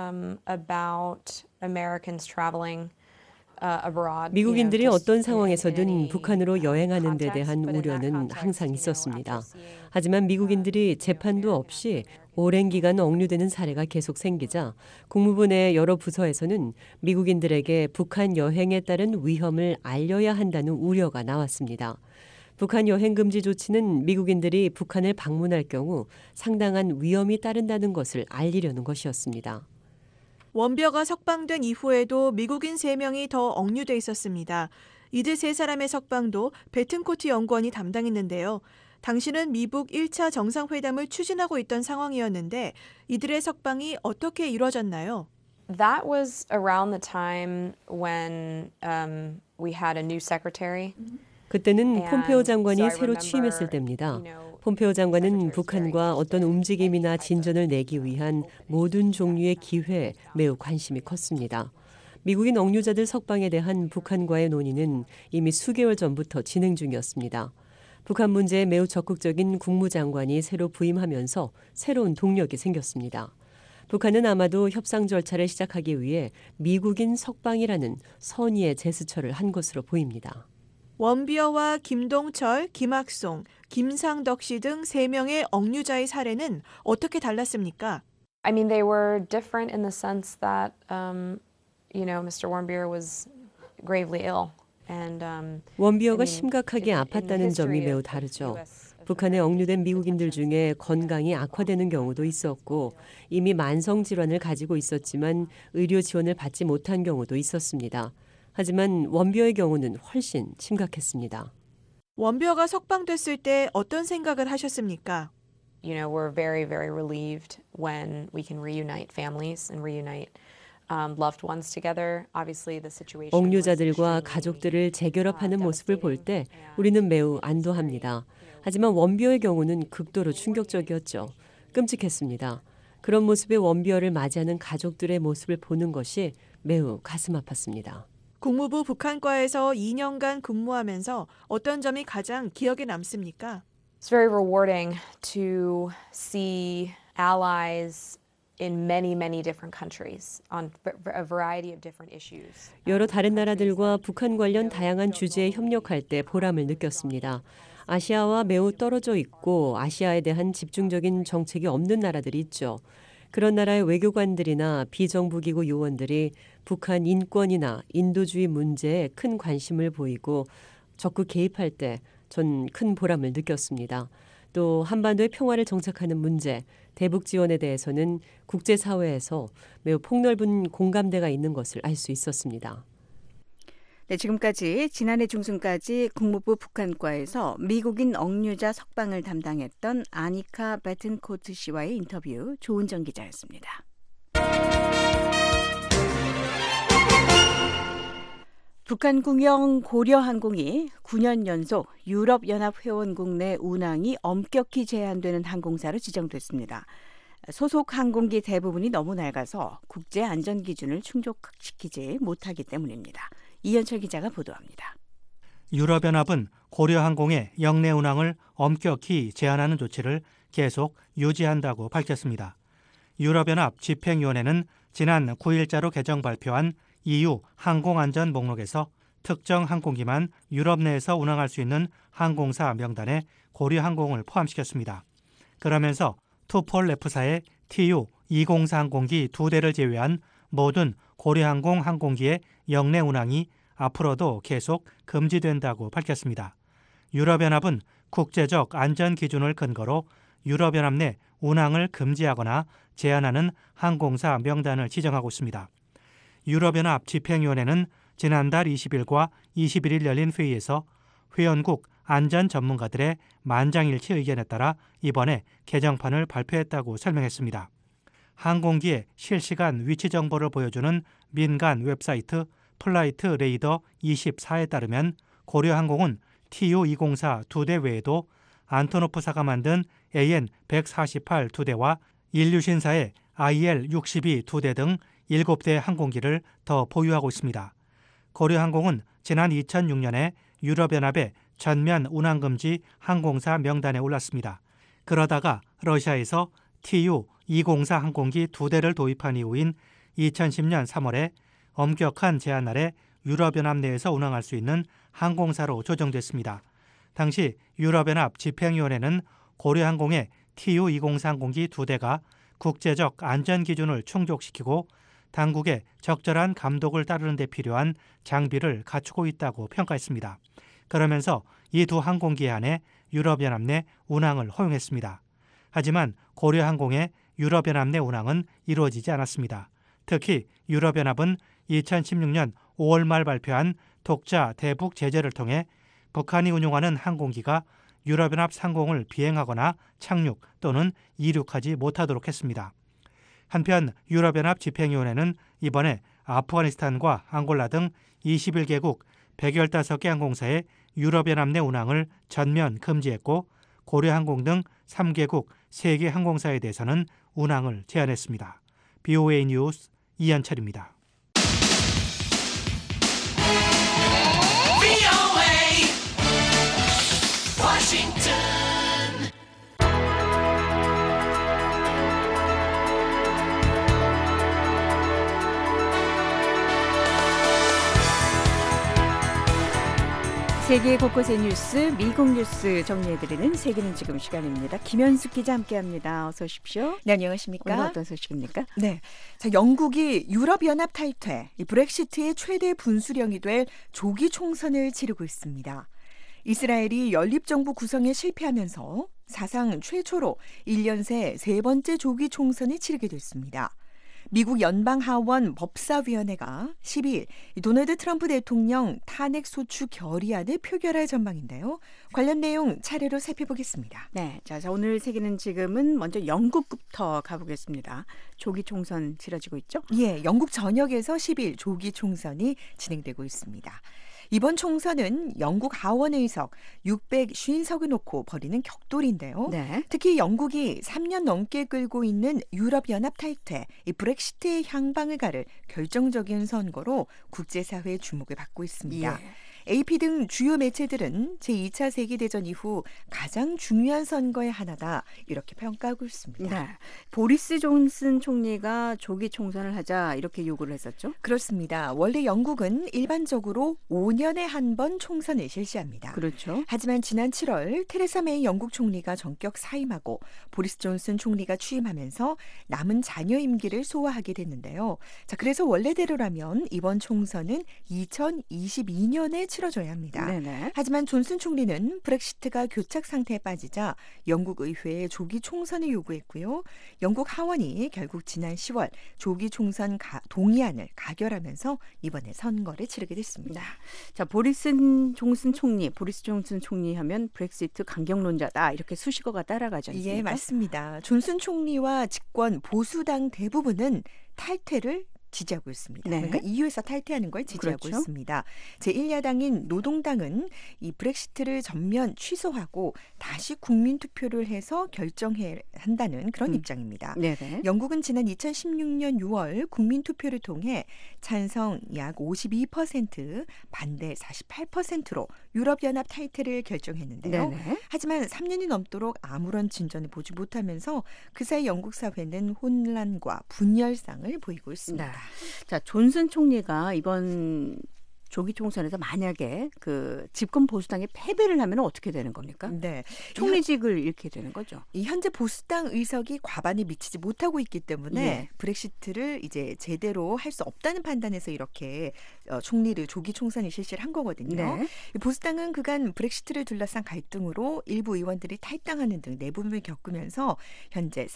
about Americans traveling abroad. 미국인들이 어떤 상황에서든 북한으로 여행하는 데 대한 우려는 항상 있었습니다. 하지만 미국인들이 재판도 없이 오랜 기간 억류되는 사례가 계속 생기자 국무부 내 여러 부서에서는 미국인들에게 북한 여행에 따른 위험을 알려야 한다는 우려가 나왔습니다. 북한 여행 금지 조치는 미국인들이 북한을 방문할 경우 상당한 위험이 따른다는 것을 알리려는 것이었습니다. 원비어가 석방된 이후에도 미국인 3명이 더 억류돼 있었습니다. 이들 3사람의 석방도 베튼코트 연구원이 담당했는데요. 당시는 미북 1차 정상회담을 추진하고 있던 상황이었는데 이들의 석방이 어떻게 이루어졌나요? That was around the time when we had a new secretary. 그때는 폼페오 장관이 새로 취임했을 때입니다. 폼페오 장관은 북한과 어떤 움직임이나 진전을 내기 위한 모든 종류의 기회에 매우 관심이 컸습니다. 미국인 억류자들 석방에 대한 북한과의 논의는 이미 수개월 전부터 진행 중이었습니다. 북한 문제에 매우 적극적인 국무장관이 새로 부임하면서 새로운 동력이 생겼습니다. 북한은 아마도 협상 절차를 시작하기 위해 미국인 석방이라는 선의의 제스처를 한 것으로 보입니다. 원비어와 김동철, 김학송, 김상덕 씨 등 3명의 억류자의 사례는 어떻게 달랐습니까? I mean, they were different in the sense that, Mr. Warmbier was gravely ill. 원비어가 심각하게 아팠다는 점이 매우 다르죠. 북한에 억류된 미국인들 중에 건강이 악화되는 경우도 있었고 이미 만성 질환을 가지고 있었지만 의료 지원을 받지 못한 경우도 있었습니다. 하지만 원비어의 경우는 훨씬 심각했습니다. 원비어가 석방됐을 때 어떤 생각을 하셨습니까? We're very, very relieved when we can reunite families and reunite loved ones together. Obviously, the situation. 억류자들과 가족들을 재결합하는 모습을 볼 때 우리는 매우 안도합니다. 하지만 원비어의 경우는 극도로 충격적이었죠. 끔찍했습니다. 그런 모습의 원비어를 맞이하는 가족들의 모습을 보는 것이 매우 가슴 아팠습니다. 국무부 북한과에서 2년간 근무하면서 어떤 점이 가장 기억에 남습니까? It's very rewarding to see allies in many, many different countries on a variety of different issues. 여러 다른 나라들과 북한 관련 다양한 주제에 협력할 때 보람을 느꼈습니다. 아시아와 매우 떨어져 있고 아시아에 대한 집중적인 정책이 없는 나라들이 있죠. 그런 나라의 외교관들이나 비정부기구 요원들이 북한 인권이나 인도주의 문제에 큰 관심을 보이고 적극 개입할 때 전 큰 보람을 느꼈습니다. 또 한반도의 평화를 정착하는 문제, 대북 지원에 대해서는 국제사회에서 매우 폭넓은 공감대가 있는 것을 알 수 있었습니다. 네, 지금까지 지난해 중순까지 국무부 북한과에서 미국인 억류자 석방을 담당했던 아니카 베튼코트 씨와의 인터뷰 조은정 기자였습니다. 북한군용 고려항공이 9년 연속 유럽연합회원국 내 운항이 엄격히 제한되는 항공사로 지정됐습니다. 소속 항공기 대부분이 너무 낡아서 국제 안전 기준을 충족시키지 못하기 때문입니다. 이현철 기자가 보도합니다. 유럽연합은 고려항공의 역내 운항을 엄격히 제한하는 조치를 계속 유지한다고 밝혔습니다. 유럽연합 집행위원회는 지난 9일자로 개정 발표한 EU 항공안전 목록에서 특정 항공기만 유럽 내에서 운항할 수 있는 항공사 명단에 고려항공을 포함시켰습니다. 그러면서 투폴레프사의 TU-204 항공기 2대를 제외한 모든 고려항공 항공기의 역내 운항이 앞으로도 계속 금지된다고 밝혔습니다. 유럽연합은 국제적 안전 기준을 근거로 유럽연합 내 운항을 금지하거나 제한하는 항공사 명단을 지정하고 있습니다. 유럽연합 집행위원회는 지난달 20일과 21일 열린 회의에서 회원국 안전 전문가들의 만장일치 의견에 따라 이번에 개정판을 발표했다고 설명했습니다. 항공기의 실시간 위치 정보를 보여주는 민간 웹사이트 플라이트 레이더 24에 따르면 고려항공은 TU-204 2대 외에도 안토노프사가 만든 AN-148 2대와 인류신사의 IL-62 2대 등 7대 항공기를 더 보유하고 있습니다. 고려항공은 지난 2006년에 유럽연합의 전면 운항금지 항공사 명단에 올랐습니다. 그러다가 러시아에서 TU-204 항공기 2대를 도입한 이후인 2010년 3월에 엄격한 제한 아래 유럽연합 내에서 운항할 수 있는 항공사로 조정됐습니다. 당시 유럽연합 집행위원회는 고려항공의 TU-204 항공기 2대가 국제적 안전 기준을 충족시키고 당국의 적절한 감독을 따르는 데 필요한 장비를 갖추고 있다고 평가했습니다. 그러면서 이 두 항공기에 한해 유럽연합 내 운항을 허용했습니다. 하지만 고려항공의 유럽연합 내 운항은 이루어지지 않았습니다. 특히 유럽연합은 2016년 5월 말 발표한 독자 대북 제재를 통해 북한이 운용하는 항공기가 유럽연합 상공을 비행하거나 착륙 또는 이륙하지 못하도록 했습니다. 한편 유럽연합 집행위원회는 이번에 아프가니스탄과 앙골라 등 21개국 115개 항공사의 유럽연합 내 운항을 전면 금지했고 고려항공 등 3개국 3개 항공사에 대해서는 운항을 제한했습니다. BOA 뉴스 이현철입니다. 세계 곳곳의 뉴스, 미국 뉴스 정리해드리는 세계는 지금 시간입니다. 김현숙 기자 함께합니다. 어서 오십시오. 네, 안녕하십니까? 오늘 어떤 소식입니까? 네, 자, 영국이 유럽연합 탈퇴, 이 브렉시트의 최대 분수령이 될 조기 총선을 치르고 있습니다. 이스라엘이 연립정부 구성에 실패하면서 사상 최초로 1년 새 세 번째 조기 총선을 치르게 됐습니다. 미국 연방하원 법사위원회가 12일 도널드 트럼프 대통령 탄핵소추 결의안을 표결할 전망인데요. 관련 내용 차례로 살펴보겠습니다. 네, 자 오늘 세계는 지금은 먼저 영국부터 가보겠습니다. 조기 총선 치러지고 있죠? 예, 영국 전역에서 10일 조기 총선이 진행되고 있습니다. 이번 총선은 영국 하원 의석 650석을 놓고 벌이는 격돌인데요. 네. 특히 영국이 3년 넘게 끌고 있는 유럽연합 탈퇴, 이 브렉시트의 향방을 가를 결정적인 선거로 국제사회의 주목을 받고 있습니다. 예. AP 등 주요 매체들은 제2차 세계대전 이후 가장 중요한 선거의 하나다 이렇게 평가하고 있습니다. 네. 보리스 존슨 총리가 조기 총선을 하자 이렇게 요구를 했었죠? 그렇습니다. 원래 영국은 일반적으로 5년에 한 번 총선을 실시합니다. 그렇죠. 하지만 지난 7월 테레사 메이 영국 총리가 전격 사임하고 보리스 존슨 총리가 취임하면서 남은 잔여 임기를 소화하게 됐는데요. 자, 그래서 원래대로라면 이번 총선은 2022년에 치러져야 합니다. 네네. 하지만 존슨 총리는 브렉시트가 교착 상태에 빠지자 영국 의회에 조기 총선을 요구했고요. 영국 하원이 결국 지난 10월 조기 총선 동의안을 가결하면서 이번에 선거를 치르게 됐습니다. 자, 보리스 존슨 총리 하면 브렉시트 강경론자다 이렇게 수식어가 따라가지 않습니까? 예, 맞습니다. 존슨 총리와 집권 보수당 대부분은 탈퇴를 지지하고 있습니다. 네. 그러니까 EU에서 탈퇴하는 걸 지지하고 그렇죠. 있습니다. 제1야당인 노동당은 이 브렉시트를 전면 취소하고 다시 국민투표를 해서 결정해야 한다는 그런 입장입니다. 네네. 영국은 지난 2016년 6월 국민투표를 통해 찬성 약 52%, 반대 48%로 유럽연합 탈퇴를 결정했는데요. 네네. 하지만 3년이 넘도록 아무런 진전을 보지 못하면서 그 사이 영국 사회는 혼란과 분열상을 보이고 있습니다. 네. 자, 존슨 총리가 이번 조기 총선에서 만약에 그 집권 보수당이 패배를 하면 어떻게 되는 겁니까? 네. 총리직을 잃게 되는 거죠. 이 현재 보수당 의석이 과반에 미치지 못하고 있기 때문에 예. 브렉시트를 이제 제대로 할 수 없다는 판단에서 이렇게 총리를 조기 총선을 실시를 한 거거든요. 네. 이 보수당은 그간 브렉시트를 둘러싼 갈등으로 일부 의원들이 탈당하는 등 내분을 겪으면서 현재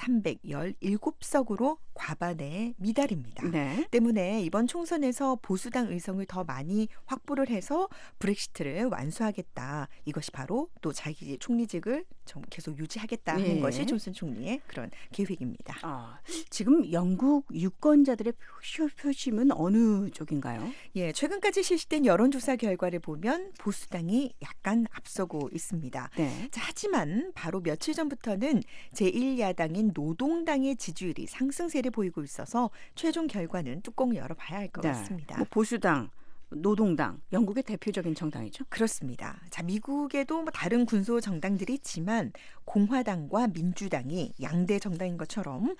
317석으로 과반에 미달입니다. 네. 때문에 이번 총선에서 보수당 의석을 더 많이 확보를 해서 브렉시트를 완수하겠다. 이것이 바로 또 자기 총리직을 계속 유지하겠다 하는 예. 것이 존슨 총리의 그런 계획입니다. 지금 영국 유권자들의 표심은 어느 쪽인가요? 예, 최근까지 실시된 여론조사 결과를 보면 보수당이 약간 앞서고 있습니다. 네. 자, 하지만 바로 며칠 전부터는 제1야당인 노동당의 지지율이 상승세를 보이고 있어서 최종 결과는 뚜껑을 열어봐야 할 것 같습니다. 뭐 보수당, 노동당, 영국의 대표적인 정당이죠. 그렇습니다. 자, 미국에도 뭐 다른 군소 정당들이 있지만 공화당과 민주당이 양대 정당인 것처럼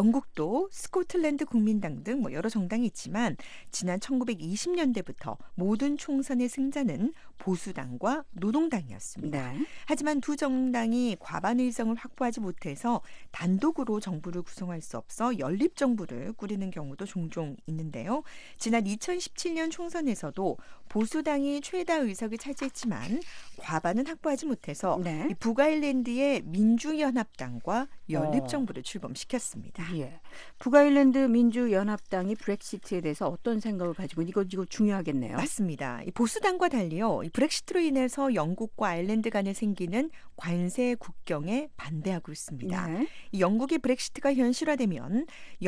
영국도 스코틀랜드 국민당 등 뭐 여러 정당이 있지만 지난 1920년대부터 모든 총선의 승자는 보수당과 노동당이었습니다. 네. 하지만 두 정당이 과반 의석을 확보하지 못해서 단독으로 정부를 구성할 수 없어 연립 정부를 꾸리는 경우도 종종 있는데요. 지난 2017년 총선에서도 보수당이 최다 의석을 차지했지만 과반은 확보하지 못해서 네. 이 북아일랜드의 민주연합당과 연립정부를 출범시켰습니다. 예. 북아일랜드 민주연합당이 브렉시트에 대해서 어떤 생각을 가지고 이거 중요하겠네요. 맞습니다. 이 보수당과 달리요. 이 브렉시트로 인해서 영국과 아일랜드 간에 생기는 관세 국경에 반대하고 있습니다. 네. 이 영국의 브렉시트가 현실화되면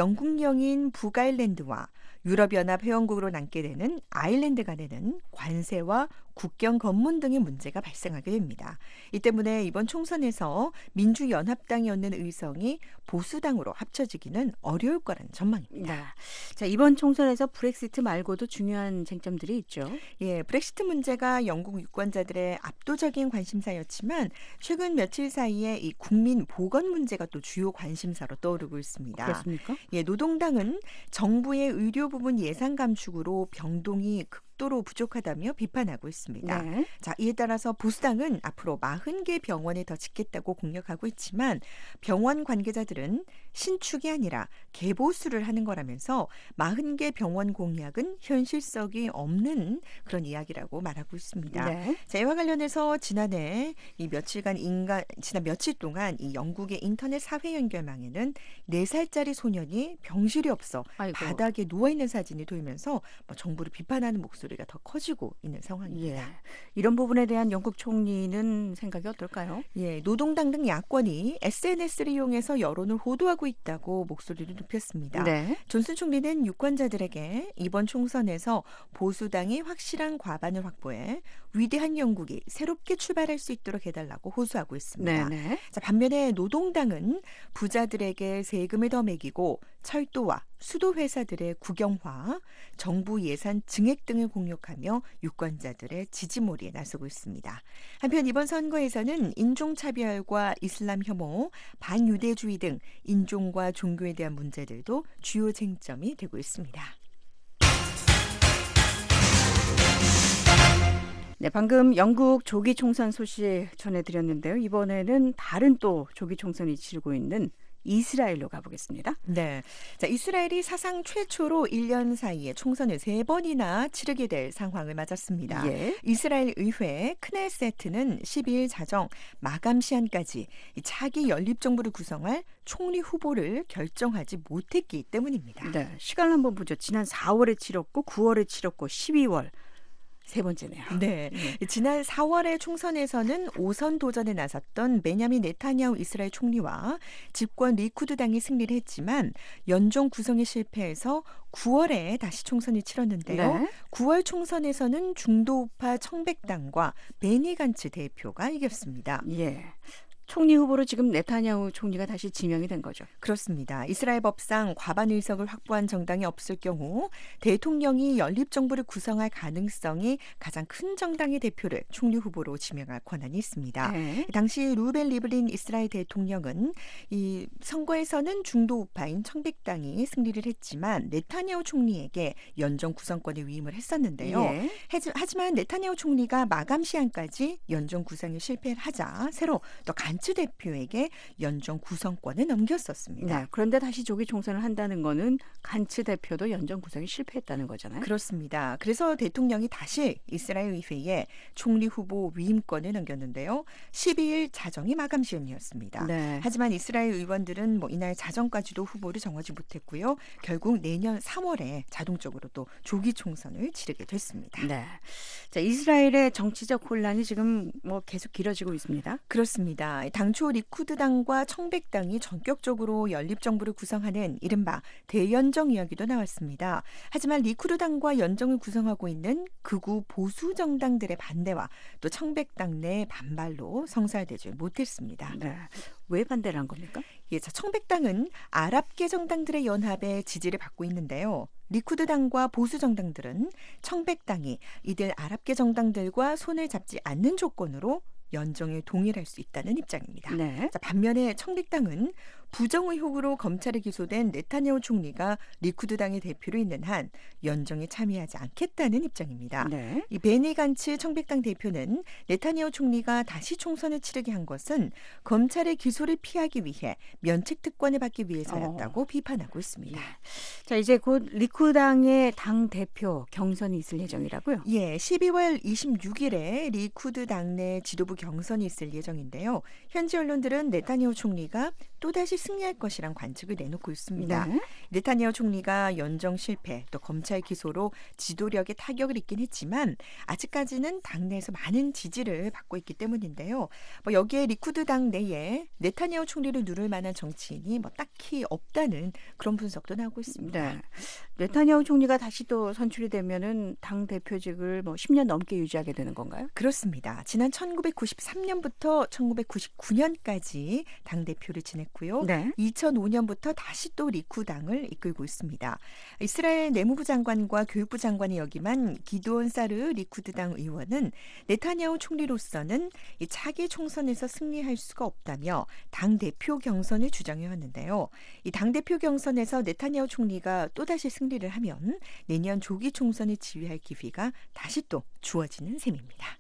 영국령인 북아일랜드와 유럽연합 회원국으로 남게 되는 아일랜드 간에는 관세와 국경 검문 등의 문제가 발생하게 됩니다. 이 때문에 이번 총선에서 민주연합당이 얻는 의석이 보수당으로 합쳐지기는 어려울 거라는 전망입니다. 네. 자, 이번 총선에서 브렉시트 말고도 중요한 쟁점들이 있죠. 예, 브렉시트 문제가 영국 유권자들의 압도적인 관심사였지만 최근 며칠 사이에 이 국민 보건 문제가 또 주요 관심사로 떠오르고 있습니다. 그렇습니까? 예, 노동당은 정부의 의료 부분 예산 감축으로 병동이 극도로 부족하다며 비판하고 있습니다. 네. 자, 이에 따라서 보수당은 앞으로 40개 병원을 더 짓겠다고 공약하고 있지만 병원 관계자들은 신축이 아니라 개보수를 하는 거라면서 40개 병원 공약은 현실성이 없는 그런 이야기라고 말하고 있습니다. 네. 자, 이와 관련해서 지난 며칠 동안 이 영국의 인터넷 사회 연결망에는 4살짜리 소년이 병실이 없어 아이고. 바닥에 누워 있는 사진이 돌면서 정부를 비판하는 목소리가 더 커지고 있는 상황입니다. 예. 이런 부분에 대한 영국 총리는 생각이 어떨까요? 예, 노동당 등 야권이 SNS를 이용해서 여론을 호도하고 있다고 목소리를 높였습니다. 네. 존슨 총리는 유권자들에게 이번 총선에서 보수당이 확실한 과반을 확보해 위대한 영국이 새롭게 출발할 수 있도록 해달라고 호소하고 있습니다. 네네. 자, 반면에 노동당은 부자들에게 세금을 더 매기고 철도와 수도 회사들의 국영화, 정부 예산 증액 등을 공격하며 유권자들의 지지몰이에 나서고 있습니다. 한편 이번 선거에서는 인종차별과 이슬람 혐오, 반유대주의 등 인종과 종교에 대한 문제들도 주요 쟁점이 되고 있습니다. 네, 방금 영국 조기 총선 소식 전해드렸는데요. 이번에는 다른 또 조기 총선이 치르고 있는 이스라엘로 가보겠습니다. 네. 자, 이스라엘이 사상 최초로 1년 사이에 총선을 3번이나 치르게 될 상황을 맞았습니다. 예. 이스라엘 의회 크네세트는 12일 자정 마감 시한까지 차기 연립정부를 구성할 총리 후보를 결정하지 못했기 때문입니다. 네, 시간을 한번 보죠. 지난 4월에 치렀고 9월에 치렀고 12월. 세 번째네요. 네. 지난 4월의 총선에서는 5선 도전에 나섰던 베냐민 네타냐후 이스라엘 총리와 집권 리쿠드 당이 승리를 했지만 연정 구성에 실패해서 9월에 다시 총선을 치렀는데요. 네. 9월 총선에서는 중도우파 청백당과 베니 간츠 대표가 이겼습니다. 예. 총리 후보로 지금 네타냐후 총리가 다시 지명이 된 거죠. 그렇습니다. 이스라엘 법상 과반 의석을 확보한 정당이 없을 경우 대통령이 연립정부를 구성할 가능성이 가장 큰 정당의 대표를 총리 후보로 지명할 권한이 있습니다. 네. 당시 루벤 리블린 이스라엘 대통령은 이 선거에서는 중도우파인 청백당이 승리를 했지만 네타냐후 총리에게 연정 구성권에 위임을 했었는데요. 예. 하지만 네타냐후 총리가 마감 시한까지 연정 구성에 실패를 하자 새로 또 간츠 대표에게 연정 구성권을 넘겼었습니다. 네, 그런데 다시 조기 총선을 한다는 거는 간츠 대표도 연정 구성에 실패했다는 거잖아요. 그렇습니다. 그래서 대통령이 다시 이스라엘 의회에 총리 후보 위임권을 넘겼는데요. 12일 자정이 마감 시간이었습니다. 네. 하지만 이스라엘 의원들은 이날 자정까지도 후보를 정하지 못했고요. 결국 내년 3월에 자동적으로 또 조기 총선을 치르게 됐습니다. 네. 자, 이스라엘의 정치적 혼란이 지금 계속 길어지고 있습니다. 그렇습니다. 당초 리쿠드당과 청백당이 전격적으로 연립정부를 구성하는 이른바 대연정 이야기도 나왔습니다. 하지만 리쿠드당과 연정을 구성하고 있는 극우 보수 정당들의 반대와 또 청백당 내 반발로 성사되지 못했습니다. 네. 왜 반대를 한 겁니까? 예, 청백당은 아랍계 정당들의 연합에 지지를 받고 있는데요. 리쿠드당과 보수 정당들은 청백당이 이들 아랍계 정당들과 손을 잡지 않는 조건으로 연정에 동의할 수 있다는 입장입니다. 네. 자, 반면에 청백당은 부정 의혹으로 검찰에 기소된 네타냐후 총리가 리쿠드당의 대표로 있는 한 연정에 참여하지 않겠다는 입장입니다. 네. 이 베니 간츠 청백당 대표는 네타냐후 총리가 다시 총선을 치르게 한 것은 검찰의 기소를 피하기 위해 면책 특권을 받기 위해서였다고 비판하고 있습니다. 자, 이제 곧 리쿠당의 당 대표 경선이 있을 예정이라고요? 예, 12월 26일에 리쿠드 당내 지도부 경선이 있을 예정인데요. 현지 언론들은 네타냐후 총리가 또다시 승리할 것이란 관측을 내놓고 있습니다. 네. 네타냐후 총리가 연정 실패, 또 검찰 기소로 지도력에 타격을 입긴 했지만 아직까지는 당내에서 많은 지지를 받고 있기 때문인데요. 여기에 리쿠드 당 내에 네타냐후 총리를 누를 만한 정치인이 딱히 없다는 그런 분석도 나오고 있습니다. 네. 네타냐후 총리가 다시 또 선출이 되면은 당 대표직을 10년 넘게 유지하게 되는 건가요? 그렇습니다. 지난 1993년부터 1999년까지 당 대표를 지냈고요. 네. 2005년부터 다시 또 리쿠당을 이끌고 있습니다. 이스라엘 내무부 장관과 교육부 장관이 역임한 기드온 사르 리쿠드당 의원은 네타냐후 총리로서는 이 차기 총선에서 승리할 수가 없다며 당 대표 경선을 주장해왔는데요. 이 당 대표 경선에서 네타냐후 총리가 또다시 승리를 하면 내년 조기 총선을 지휘할 기회가 다시 또 주어지는 셈입니다.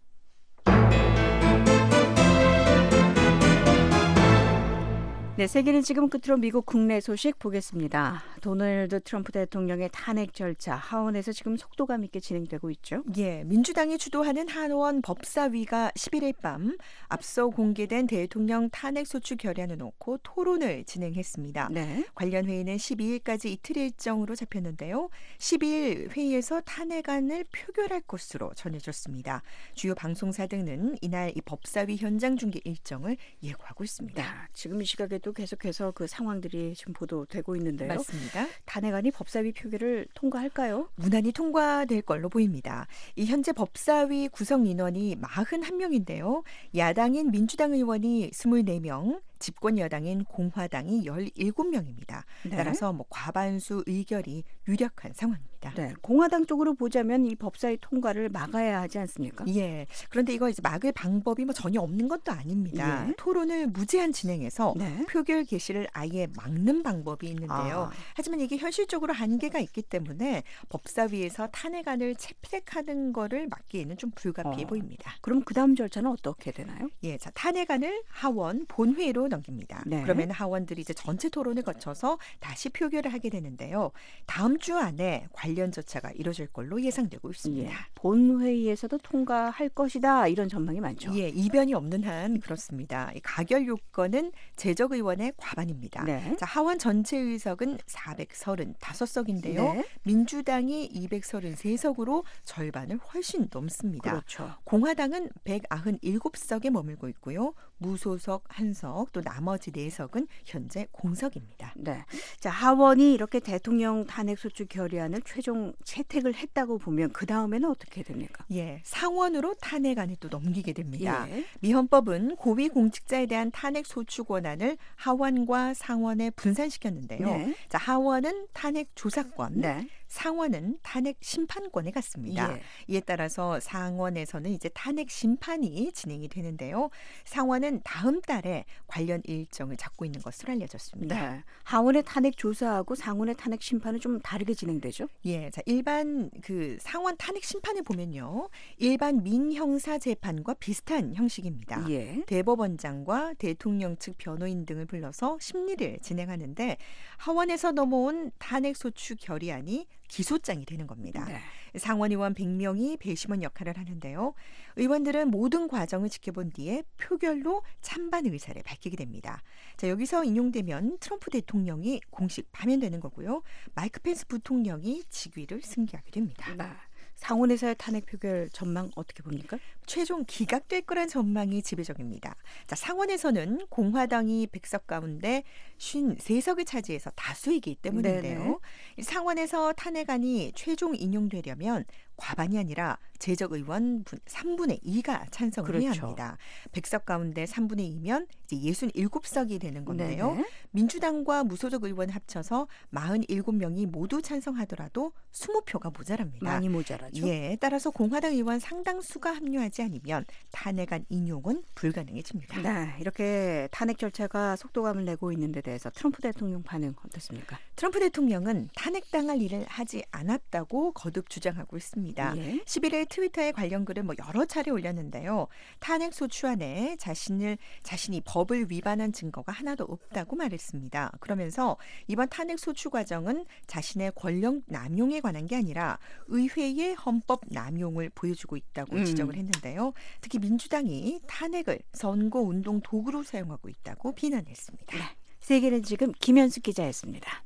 네, 세계는 지금 끝으로 미국 국내 소식 보겠습니다. 도널드 트럼프 대통령의 탄핵 절차 하원에서 지금 속도감 있게 진행되고 있죠. 예, 민주당이 주도하는 하원 법사위가 11일 밤 앞서 공개된 대통령 탄핵 소추 결의안을 놓고 토론을 진행했습니다. 네. 관련 회의는 12일까지 이틀 일정으로 잡혔는데요. 12일 회의에서 탄핵안을 표결할 것으로 전해졌습니다. 주요 방송사 등은 이날 이 법사위 현장 중계 일정을 예고하고 있습니다. 네, 지금 이 시각에도 계속해서 그 상황들이 지금 보도되고 있는데요. 맞습니다. 탄핵안이 법사위 표결을 통과할까요? 무난히 통과될 걸로 보입니다. 이 현재 법사위 구성 인원이 41명인데요. 야당인 민주당 의원이 24명, 집권 여당인 공화당이 17명입니다. 네. 따라서 과반수 의결이 유력한 상황입니다. 네, 공화당 쪽으로 보자면 이 법사위 통과를 막아야 하지 않습니까? 예. 그런데 이거 이제 막을 방법이 전혀 없는 것도 아닙니다. 예. 토론을 무제한 진행해서 네. 표결 개시를 아예 막는 방법이 있는데요. 아. 하지만 이게 현실적으로 한계가 있기 때문에 법사위에서 탄핵안을 채택하는 거를 막기에는 좀 불가피해 보입니다. 그럼 그 다음 절차는 어떻게 되나요? 예, 자, 탄핵안을 하원 본회의로 넘깁니다. 네. 그러면 하원들이 이제 전체 토론을 거쳐서 다시 표결을 하게 되는데요. 다음 주 안에 관련 관련 절차가 이뤄질 걸로 예상되고 있습니다. 예, 본회의에서도 통과할 것이다 이런 전망이 많죠. 예, 이변이 없는 한 그렇습니다. 가결 요건은 재적의원의 과반입니다. 네. 자, 하원 전체 의석은 435석인데요. 네. 민주당이 233석으로 절반을 훨씬 넘습니다. 그렇죠. 공화당은 197석에 머물고 있고요. 무소속 1석, 또 나머지 4석은 현재 공석입니다. 네. 자, 하원이 이렇게 대통령 탄핵소추 결의안을 최종 채택을 했다고 보면 그 다음에는 어떻게 됩니까? 예, 상원으로 탄핵안을 또 넘기게 됩니다. 예. 미 헌법은 고위공직자에 대한 탄핵소추 권한을 하원과 상원에 분산시켰는데요. 네. 자, 하원은 탄핵 조사권, 네. 상원은 탄핵 심판권에 갔습니다. 예. 이에 따라서 상원에서는 이제 탄핵 심판이 진행이 되는데요. 상원은 다음 달에 관련 일정을 잡고 있는 것으로 알려졌습니다. 네. 하원의 탄핵 조사하고 상원의 탄핵 심판은 좀 다르게 진행되죠? 예, 자, 일반 그 상원 탄핵 심판을 보면요, 일반 민형사 재판과 비슷한 형식입니다. 예. 대법원장과 대통령 측 변호인 등을 불러서 심리를 진행하는데 하원에서 넘어온 탄핵소추 결의안이 기소장이 되는 겁니다. 네. 상원의원 100명이 배심원 역할을 하는데요. 의원들은 모든 과정을 지켜본 뒤에 표결로 찬반 의사를 밝히게 됩니다. 자, 여기서 인용되면 트럼프 대통령이 공식 파면되는 거고요. 마이크 펜스 부통령이 직위를 승계하게 됩니다. 네. 상원에서의 탄핵 표결 전망 어떻게 봅니까? 최종 기각될 거란 전망이 지배적입니다. 자, 상원에서는 공화당이 100석 가운데 53석을 차지해서 다수이기 때문인데요. 네네. 상원에서 탄핵안이 최종 인용되려면 과반이 아니라 재적 의원 3분의 2가 찬성을 그렇죠. 해야 합니다. 100석 가운데 3분의 2면 이제 67석이 되는 건데요. 네네. 민주당과 무소속 의원 합쳐서 47명이 모두 찬성하더라도 20표가 모자랍니다. 많이 모자라죠. 예, 따라서 공화당 의원 상당수가 합류하지 않으면 탄핵안 인용은 불가능해집니다. 네, 이렇게 탄핵 절차가 속도감을 내고 있는 데 대해서 트럼프 대통령 반응 어떻습니까? 트럼프 대통령은 탄핵당할 일을 하지 않았다고 거듭 주장하고 있습니다. 예. 11일 트위터에 관련 글을 여러 차례 올렸는데요. 탄핵 소추안에 자신이 법을 위반한 증거가 하나도 없다고 말했습니다. 그러면서 이번 탄핵 소추 과정은 자신의 권력 남용에 관한 게 아니라 의회의 헌법 남용을 보여주고 있다고 지적을 했는데요. 특히 민주당이 탄핵을 선거운동 도구로 사용하고 있다고 비난했습니다. 네. 세계는 지금 김현숙 기자였습니다.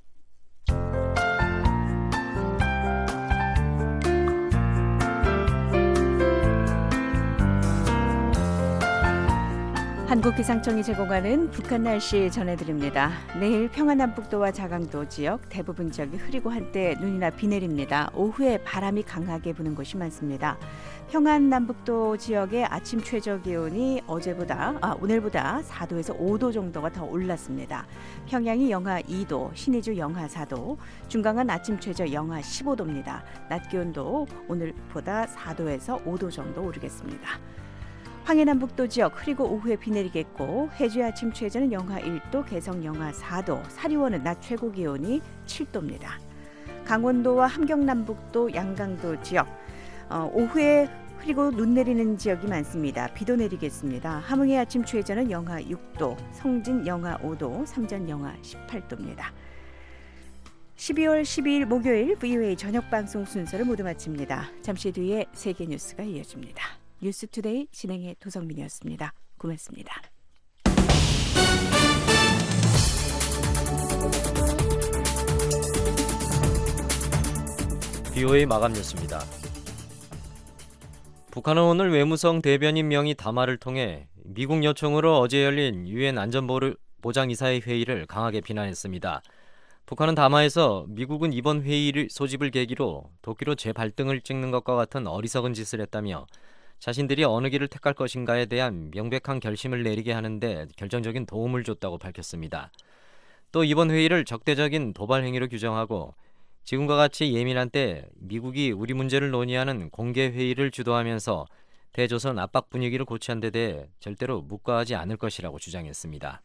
한국기상청이 제공하는 북한 날씨 전해드립니다. 내일 평안남북도와 자강도 지역 대부분 지역이 흐리고 한때 눈이나 비 내립니다. 오후에 바람이 강하게 부는 곳이 많습니다. 평안남북도 지역의 아침 최저 기온이 오늘보다 4도에서 5도 정도가 더 올랐습니다. 평양이 영하 2도, 신의주 영하 4도, 중강은 아침 최저 영하 15도입니다. 낮 기온도 오늘보다 4도에서 5도 정도 오르겠습니다. 황해남북도 지역 흐리고 오후에 비 내리겠고 해주의 아침 최저는 영하 1도, 개성 영하 4도, 사리원은 낮 최고 기온이 7도입니다. 강원도와 함경남북도, 양강도 지역 오후에 흐리고 눈 내리는 지역이 많습니다. 비도 내리겠습니다. 함흥의 아침 최저는 영하 6도, 성진 영하 5도, 삼전 영하 18도입니다. 12월 12일 목요일 VOA 저녁 방송 순서를 모두 마칩니다. 잠시 뒤에 세계 뉴스가 이어집니다. 뉴스투데이 진행의 도성민이었습니다. 고맙습니다. VOA 마감 뉴스입니다. 북한은 오늘 외무성 대변인 명의 담화를 통해 미국 요청으로 어제 열린 유엔 안전보장이사회 회의를 강하게 비난했습니다. 북한은 담화에서 미국은 이번 회의를 소집을 계기로 도끼로 제 발등을 찍는 것과 같은 어리석은 짓을 했다며 자신들이 어느 길을 택할 것인가에 대한 명백한 결심을 내리게 하는데 결정적인 도움을 줬다고 밝혔습니다. 또 이번 회의를 적대적인 도발 행위로 규정하고 지금과 같이 예민한 때 미국이 우리 문제를 논의하는 공개 회의를 주도하면서 대조선 압박 분위기를 고취한 데 대해 절대로 묵과하지 않을 것이라고 주장했습니다.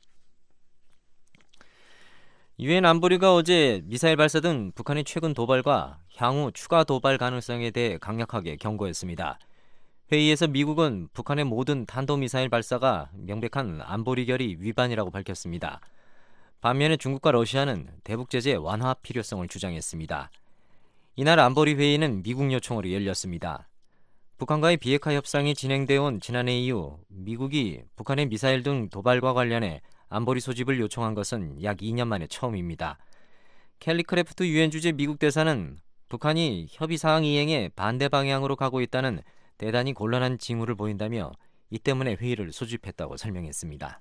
유엔 안보리가 어제 미사일 발사 등 북한의 최근 도발과 향후 추가 도발 가능성에 대해 강력하게 경고했습니다. 회의에서 미국은 북한의 모든 탄도미사일 발사가 명백한 안보리 결의 위반이라고 밝혔습니다. 반면에 중국과 러시아는 대북 제재 완화 필요성을 주장했습니다. 이날 안보리 회의는 미국 요청으로 열렸습니다. 북한과의 비핵화 협상이 진행되어 온 지난해 이후 미국이 북한의 미사일 등 도발과 관련해 안보리 소집을 요청한 것은 약 2년 만에 처음입니다. 켈리 크래프트 유엔 주재 미국 대사는 북한이 협의사항 이행에 반대 방향으로 가고 있다는 대단히 곤란한 징후를 보인다며 이 때문에 회의를 소집했다고 설명했습니다.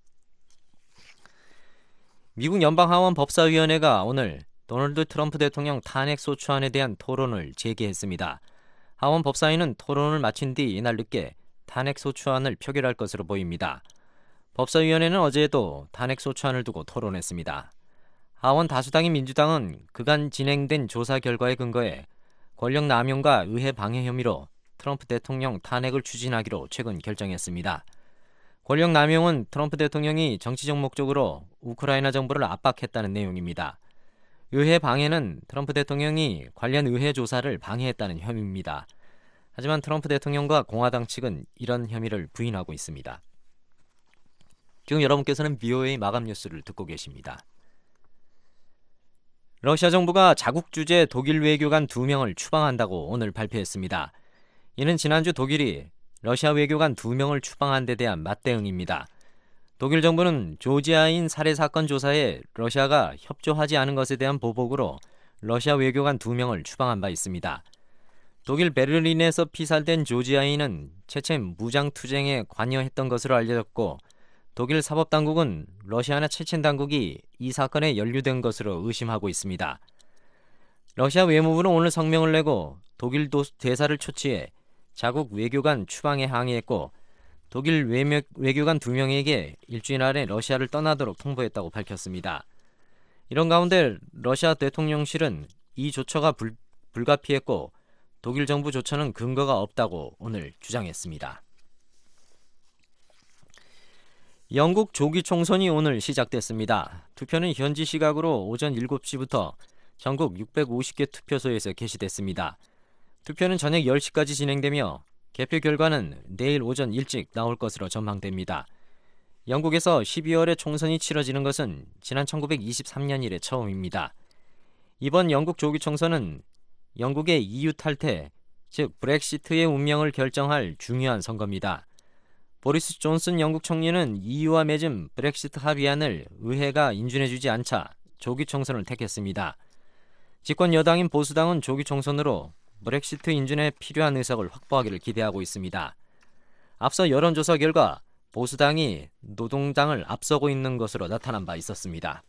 미국 연방하원 법사위원회가 오늘 도널드 트럼프 대통령 탄핵 소추안에 대한 토론을 재개했습니다. 하원 법사위는 토론을 마친 뒤 이날 늦게 탄핵 소추안을 표결할 것으로 보입니다. 법사위원회는 어제도 탄핵 소추안을 두고 토론했습니다. 하원 다수당인 민주당은 그간 진행된 조사 결과에 근거해 권력 남용과 의회 방해 혐의로 트럼프 대통령 탄핵을 추진하기로 최근 결정했습니다. 권력 남용은 트럼프 대통령이 정치적 목적으로 우크라이나 정부를 압박했다는 내용입니다. 의회 방해는 트럼프 대통령이 관련 의회 조사를 방해했다는 혐의입니다. 하지만 트럼프 대통령과 공화당 측은 이런 혐의를 부인하고 있습니다. 지금 여러분께서는 VOA 마감 뉴스를 듣고 계십니다. 러시아 정부가 자국 주재 독일 외교관 2명을 추방한다고 오늘 발표했습니다. 이는 지난주 독일이 러시아 외교관 2명을 추방한 데 대한 맞대응입니다. 독일 정부는 조지아인 살해 사건 조사에 러시아가 협조하지 않은 것에 대한 보복으로 러시아 외교관 2명을 추방한 바 있습니다. 독일 베를린에서 피살된 조지아인은 체첸 무장투쟁에 관여했던 것으로 알려졌고 독일 사법당국은 러시아나 체첸 당국이 이 사건에 연루된 것으로 의심하고 있습니다. 러시아 외무부는 오늘 성명을 내고 독일 대사를 초치해 자국 외교관 추방에 항의했고 독일 외교관 2명에게 일주일 안에 러시아를 떠나도록 통보했다고 밝혔습니다. 이런 가운데 러시아 대통령실은 이 조처가 불가피했고 독일 정부 조처는 근거가 없다고 오늘 주장했습니다. 영국 조기 총선이 오늘 시작됐습니다. 투표는 현지 시각으로 오전 7시부터 전국 650개 투표소에서 개시됐습니다. 투표는 저녁 10시까지 진행되며 개표 결과는 내일 오전 일찍 나올 것으로 전망됩니다. 영국에서 12월에 총선이 치러지는 것은 지난 1923년 이래 처음입니다. 이번 영국 조기 총선은 영국의 EU 탈퇴, 즉 브렉시트의 운명을 결정할 중요한 선거입니다. 보리스 존슨 영국 총리는 EU와 맺은 브렉시트 합의안을 의회가 인준해주지 않자 조기 총선을 택했습니다. 집권 여당인 보수당은 조기 총선으로 브렉시트 인준에 필요한 의석을 확보하기를 기대하고 있습니다. 앞서 여론조사 결과 보수당이 노동당을 앞서고 있는 것으로 나타난 바 있었습니다.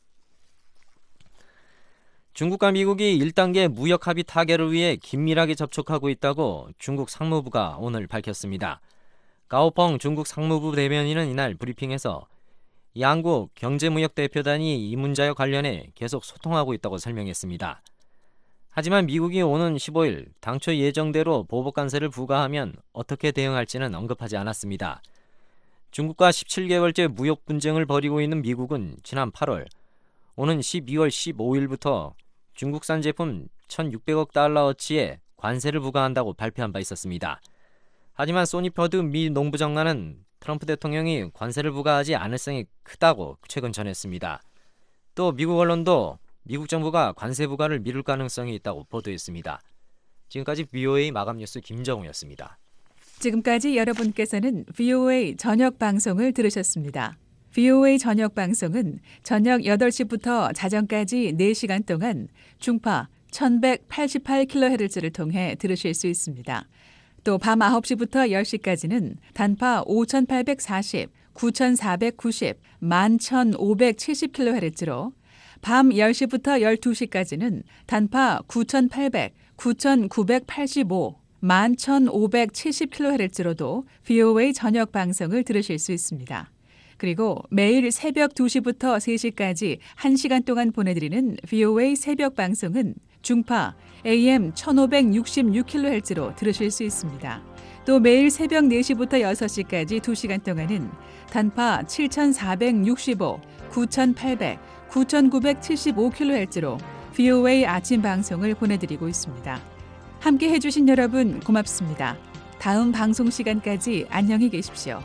중국과 미국이 1단계 무역 합의 타결을 위해 긴밀하게 접촉하고 있다고 중국 상무부가 오늘 밝혔습니다. 가오펑 중국 상무부 대변인은 이날 브리핑에서 양국 경제무역대표단이 이 문제와 관련해 계속 소통하고 있다고 설명했습니다. 하지만 미국이 오는 15일 당초 예정대로 보복관세를 부과하면 어떻게 대응할지는 언급하지 않았습니다. 중국과 17개월째 무역 분쟁을 벌이고 있는 미국은 지난 8월, 오는 12월 15일부터 중국산 제품 1,600억 달러어치의 관세를 부과한다고 발표한 바 있었습니다. 하지만 소니 퍼드 미 농부장관은 트럼프 대통령이 관세를 부과하지 않을 성이 크다고 최근 전했습니다. 또 미국 언론도 미국 정부가 관세 부과를 미룰 가능성이 있다고 보도했습니다. 지금까지 VOA 마감 뉴스 김정우였습니다. 지금까지 여러분께서는 VOA 저녁 방송을 들으셨습니다. VOA 저녁 방송은 저녁 8시부터 자정까지 4시간 동안 중파 1188kHz를 통해 들으실 수 있습니다. 또 밤 9시부터 10시까지는 단파 5840, 9490, 11570kHz로 밤 10시부터 12시까지는 단파 9800, 9985, 11570kHz로도 VOA 저녁 방송을 들으실 수 있습니다. 그리고 매일 새벽 2시부터 3시까지 1시간 동안 보내드리는 VOA 새벽 방송은 중파 AM 1566kHz로 들으실 수 있습니다. 또 매일 새벽 4시부터 6시까지 2시간 동안은 단파 7465, 9800, 9975kHz로 VOA 아침 방송을 보내드리고 있습니다. 함께 해주신 여러분 고맙습니다. 다음 방송 시간까지 안녕히 계십시오.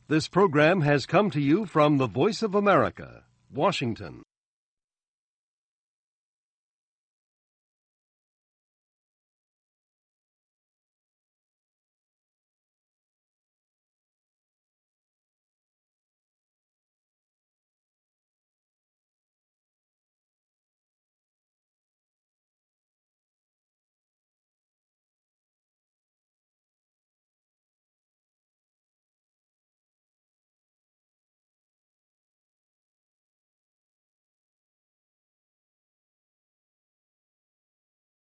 This program has come to you from the Voice of America, Washington.